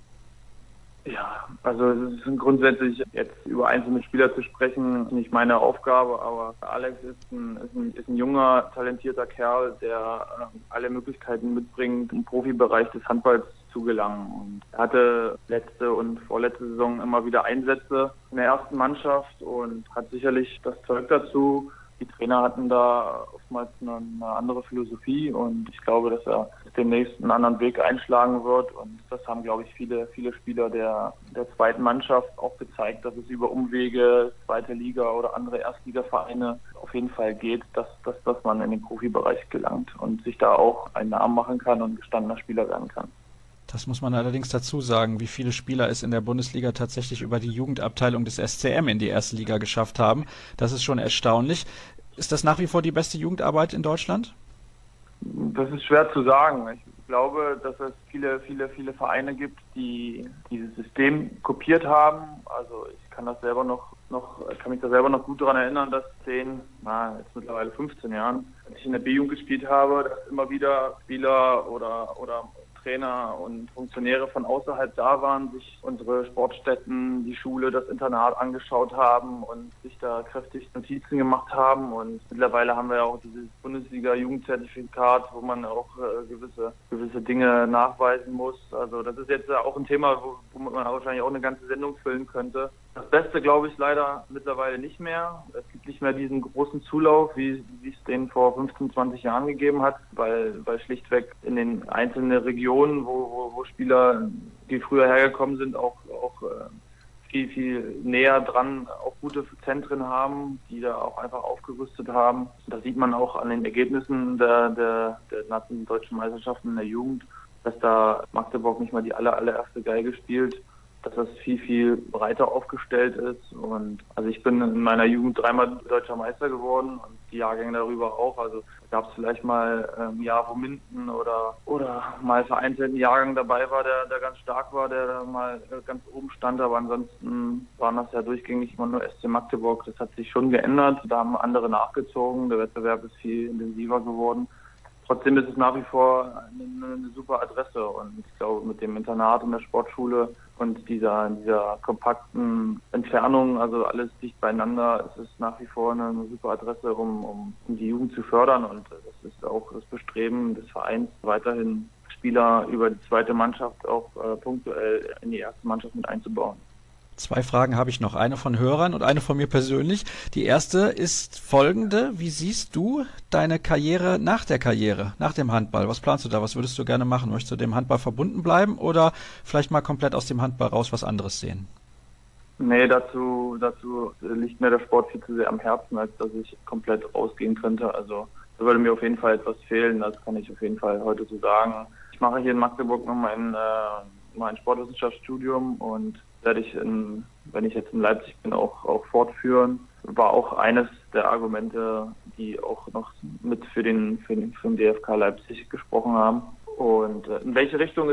Ja, also es ist grundsätzlich jetzt über einzelne Spieler zu sprechen, nicht meine Aufgabe, aber Alex ist ein junger, talentierter Kerl, der alle Möglichkeiten mitbringt, im Profibereich des Handballs zu gelangen. Und er hatte letzte und vorletzte Saison immer wieder Einsätze in der ersten Mannschaft und hat sicherlich das Zeug dazu. Die Trainer hatten da oftmals eine andere Philosophie und ich glaube, dass er demnächst einen anderen Weg einschlagen wird. Und das haben, glaube ich, viele Spieler der zweiten Mannschaft auch gezeigt, dass es über Umwege, zweite Liga oder andere Erstligavereine auf jeden Fall geht, dass man in den Profibereich gelangt und sich da auch einen Namen machen kann und gestandener Spieler werden kann. Das muss man allerdings dazu sagen, wie viele Spieler es in der Bundesliga tatsächlich über die Jugendabteilung des SCM in die erste Liga geschafft haben. Das ist schon erstaunlich. Ist das nach wie vor die beste Jugendarbeit in Deutschland? Das ist schwer zu sagen. Ich glaube, dass es viele Vereine gibt, die dieses System kopiert haben. Also ich kann mich da selber noch gut daran erinnern, dass jetzt mittlerweile 15 Jahren, als ich in der B-Jugend gespielt habe, dass immer wieder Spieler oder Trainer und Funktionäre von außerhalb da waren, sich unsere Sportstätten, die Schule, das Internat angeschaut haben und sich da kräftig Notizen gemacht haben. Und mittlerweile haben wir ja auch dieses Bundesliga-Jugendzertifikat, wo man auch gewisse Dinge nachweisen muss. Also das ist jetzt auch ein Thema, womit man wahrscheinlich auch eine ganze Sendung füllen könnte. Das Beste glaube ich leider mittlerweile nicht mehr. Es gibt nicht mehr diesen großen Zulauf, wie es den vor 15, 20 Jahren gegeben hat, weil schlichtweg in den einzelnen Regionen, wo Spieler, die früher hergekommen sind, auch viel näher dran auch gute Zentren haben, die da auch einfach aufgerüstet haben. Da sieht man auch an den Ergebnissen der deutschen Meisterschaften in der Jugend, dass da Magdeburg nicht mal die allererste Geige spielt, dass das viel breiter aufgestellt ist. Und also ich bin in meiner Jugend 3-mal deutscher Meister geworden und die Jahrgänge darüber auch. Also gab es vielleicht mal ein Jahr, wo Minden oder mal vereinzelt ein Jahrgang dabei war, der ganz stark war, der da mal ganz oben stand. Aber ansonsten waren das ja durchgängig immer nur SC Magdeburg. Das hat sich schon geändert. Da haben andere nachgezogen. Der Wettbewerb ist viel intensiver geworden. Trotzdem ist es nach wie vor eine super Adresse und ich glaube, mit dem Internat und der Sportschule und dieser kompakten Entfernung, also alles dicht beieinander, ist es nach wie vor eine super Adresse, um die Jugend zu fördern. Und das ist auch das Bestreben des Vereins, weiterhin Spieler über die zweite Mannschaft auch punktuell in die erste Mannschaft mit einzubauen. 2 Fragen habe ich noch, eine von Hörern und eine von mir persönlich. Die erste ist folgende: Wie siehst du deine Karriere nach der Karriere, nach dem Handball? Was planst du da? Was würdest du gerne machen? Möchtest du dem Handball verbunden bleiben oder vielleicht mal komplett aus dem Handball raus was anderes sehen? Nee, dazu liegt mir der Sport viel zu sehr am Herzen, als dass ich komplett rausgehen könnte. Also da würde mir auf jeden Fall etwas fehlen, das kann ich auf jeden Fall heute so sagen. Ich mache hier in Magdeburg noch mein Sportwissenschaftsstudium und werde ich, wenn ich jetzt in Leipzig bin, auch fortführen. War auch eines der Argumente, die auch noch mit für den DFK Leipzig gesprochen haben. Und in welche Richtung es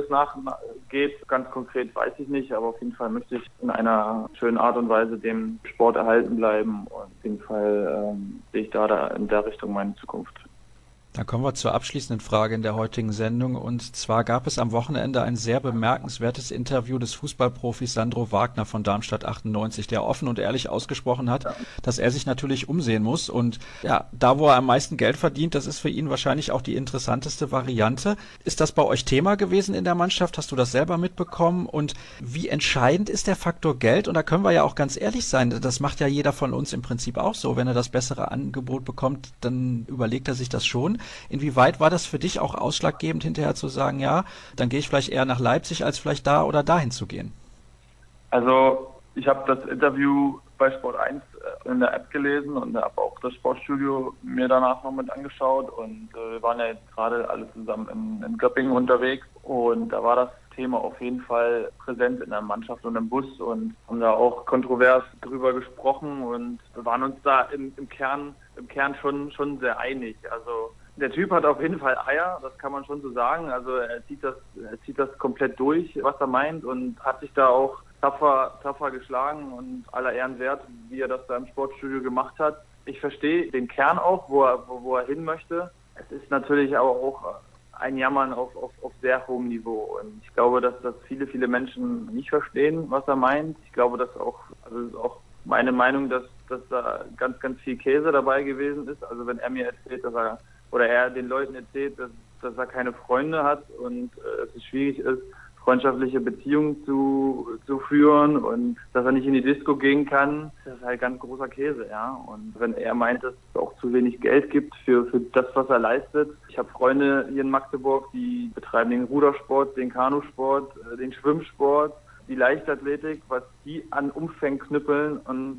geht, ganz konkret weiß ich nicht, aber auf jeden Fall möchte ich in einer schönen Art und Weise dem Sport erhalten bleiben und auf jeden Fall sehe ich da in der Richtung meine Zukunft. Dann kommen wir zur abschließenden Frage in der heutigen Sendung. Und zwar gab es am Wochenende ein sehr bemerkenswertes Interview des Fußballprofis Sandro Wagner von Darmstadt 98, der offen und ehrlich ausgesprochen hat, dass er sich natürlich umsehen muss. Und ja, da wo er am meisten Geld verdient, das ist für ihn wahrscheinlich auch die interessanteste Variante. Ist das bei euch Thema gewesen in der Mannschaft? Hast du das selber mitbekommen? Und wie entscheidend ist der Faktor Geld? Und da können wir ja auch ganz ehrlich sein, das macht ja jeder von uns im Prinzip auch so. Wenn er das bessere Angebot bekommt, dann überlegt er sich das schon. Inwieweit war das für dich auch ausschlaggebend, hinterher zu sagen, ja, dann gehe ich vielleicht eher nach Leipzig, als vielleicht da oder dahin zu gehen? Also ich habe das Interview bei Sport 1 in der App gelesen und habe auch das Sportstudio mir danach noch mit angeschaut. Und wir waren ja jetzt gerade alle zusammen in Göppingen unterwegs und da war das Thema auf jeden Fall präsent in der Mannschaft und im Bus und haben da auch kontrovers drüber gesprochen und wir waren uns da im Kern im Kern schon sehr einig. Also der Typ hat auf jeden Fall Eier, das kann man schon so sagen. Also er zieht das komplett durch, was er meint, und hat sich da auch tapfer geschlagen und aller Ehren wert, wie er das da im Sportstudio gemacht hat. Ich verstehe den Kern auch, wo er hin möchte. Es ist natürlich aber auch ein Jammern auf sehr hohem Niveau. Und ich glaube, dass das viele Menschen nicht verstehen, was er meint. Ich glaube, dass ist auch meine Meinung, dass da ganz, ganz viel Käse dabei gewesen ist. Also wenn er mir erzählt, oder er den Leuten erzählt, dass er keine Freunde hat und es schwierig ist, freundschaftliche Beziehungen zu führen und dass er nicht in die Disco gehen kann, das ist halt ganz großer Käse, ja. Und wenn er meint, dass es auch zu wenig Geld gibt für das, was er leistet. Ich habe Freunde hier in Magdeburg, die betreiben den Rudersport, den Kanusport, den Schwimmsport, die Leichtathletik, was die an Umfängen knüppeln und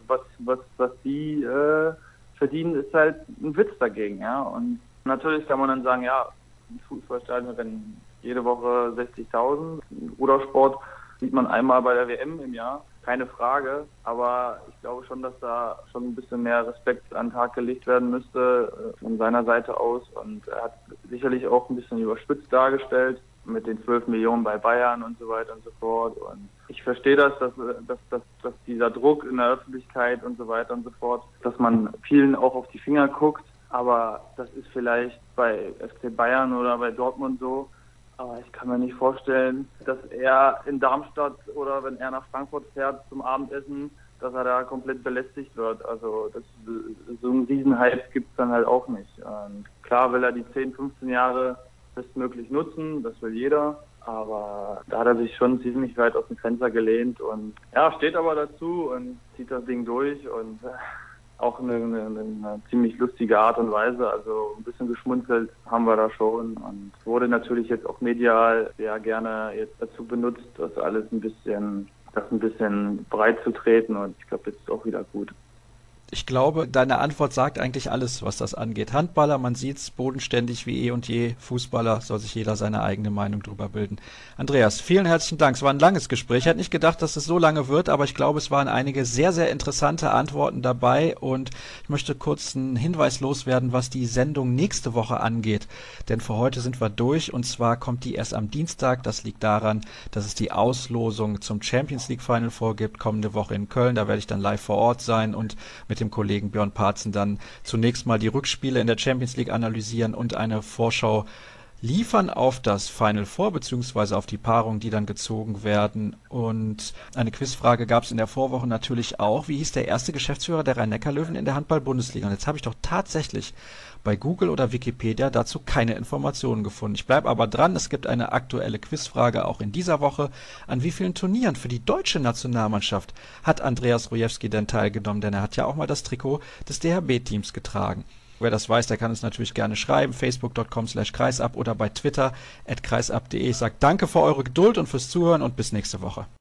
was die verdienen, ist halt ein Witz dagegen, ja. Und natürlich kann man dann sagen, ja, ein Fußballstadion, wenn jede Woche 60.000. Rudersport sieht man einmal bei der WM im Jahr, keine Frage. Aber ich glaube schon, dass da schon ein bisschen mehr Respekt an den Tag gelegt werden müsste von seiner Seite aus. Und er hat sicherlich auch ein bisschen überspitzt dargestellt mit den 12 Millionen bei Bayern und so weiter und so fort. Und ich verstehe dass dieser Druck in der Öffentlichkeit und so weiter und so fort, dass man vielen auch auf die Finger guckt. Aber das ist vielleicht bei FC Bayern oder bei Dortmund so. Aber ich kann mir nicht vorstellen, dass er in Darmstadt oder wenn er nach Frankfurt fährt zum Abendessen, dass er da komplett belästigt wird. Also so einen Riesenhype gibt es dann halt auch nicht. Und klar will er die 10, 15 Jahre bestmöglich nutzen, das will jeder. Aber da hat er sich schon ziemlich weit aus dem Fenster gelehnt und ja, steht aber dazu und zieht das Ding durch und auch eine ziemlich lustige Art und Weise, also ein bisschen geschmunzelt haben wir da schon und wurde natürlich jetzt auch medial sehr gerne jetzt dazu benutzt, das alles ein bisschen breit zu treten und ich glaube, jetzt ist auch wieder gut. Ich glaube, deine Antwort sagt eigentlich alles, was das angeht. Handballer, man sieht's, bodenständig wie eh und je. Fußballer, soll sich jeder seine eigene Meinung drüber bilden. Andreas, vielen herzlichen Dank. Es war ein langes Gespräch. Ich hätte nicht gedacht, dass es so lange wird, aber ich glaube, es waren einige sehr, sehr interessante Antworten dabei und ich möchte kurz einen Hinweis loswerden, was die Sendung nächste Woche angeht. Denn für heute sind wir durch und zwar kommt die erst am Dienstag. Das liegt daran, dass es die Auslosung zum Champions League Final vorgibt, kommende Woche in Köln. Da werde ich dann live vor Ort sein und mit dem Kollegen Björn Parzen dann zunächst mal die Rückspiele in der Champions League analysieren und eine Vorschau liefern auf das Final Four beziehungsweise auf die Paarungen, die dann gezogen werden. Und eine Quizfrage gab es in der Vorwoche natürlich auch. Wie hieß der erste Geschäftsführer der Rhein-Neckar-Löwen in der Handball-Bundesliga? Und jetzt habe ich doch tatsächlich bei Google oder Wikipedia dazu keine Informationen gefunden. Ich bleibe aber dran, es gibt eine aktuelle Quizfrage auch in dieser Woche. An wie vielen Turnieren für die deutsche Nationalmannschaft hat Andreas Rojewski denn teilgenommen? Denn er hat ja auch mal das Trikot des DHB-Teams getragen. Wer das weiß, der kann es natürlich gerne schreiben. Facebook.com/kreisab oder bei Twitter @kreisab.de. Ich sage danke für eure Geduld und fürs Zuhören und bis nächste Woche.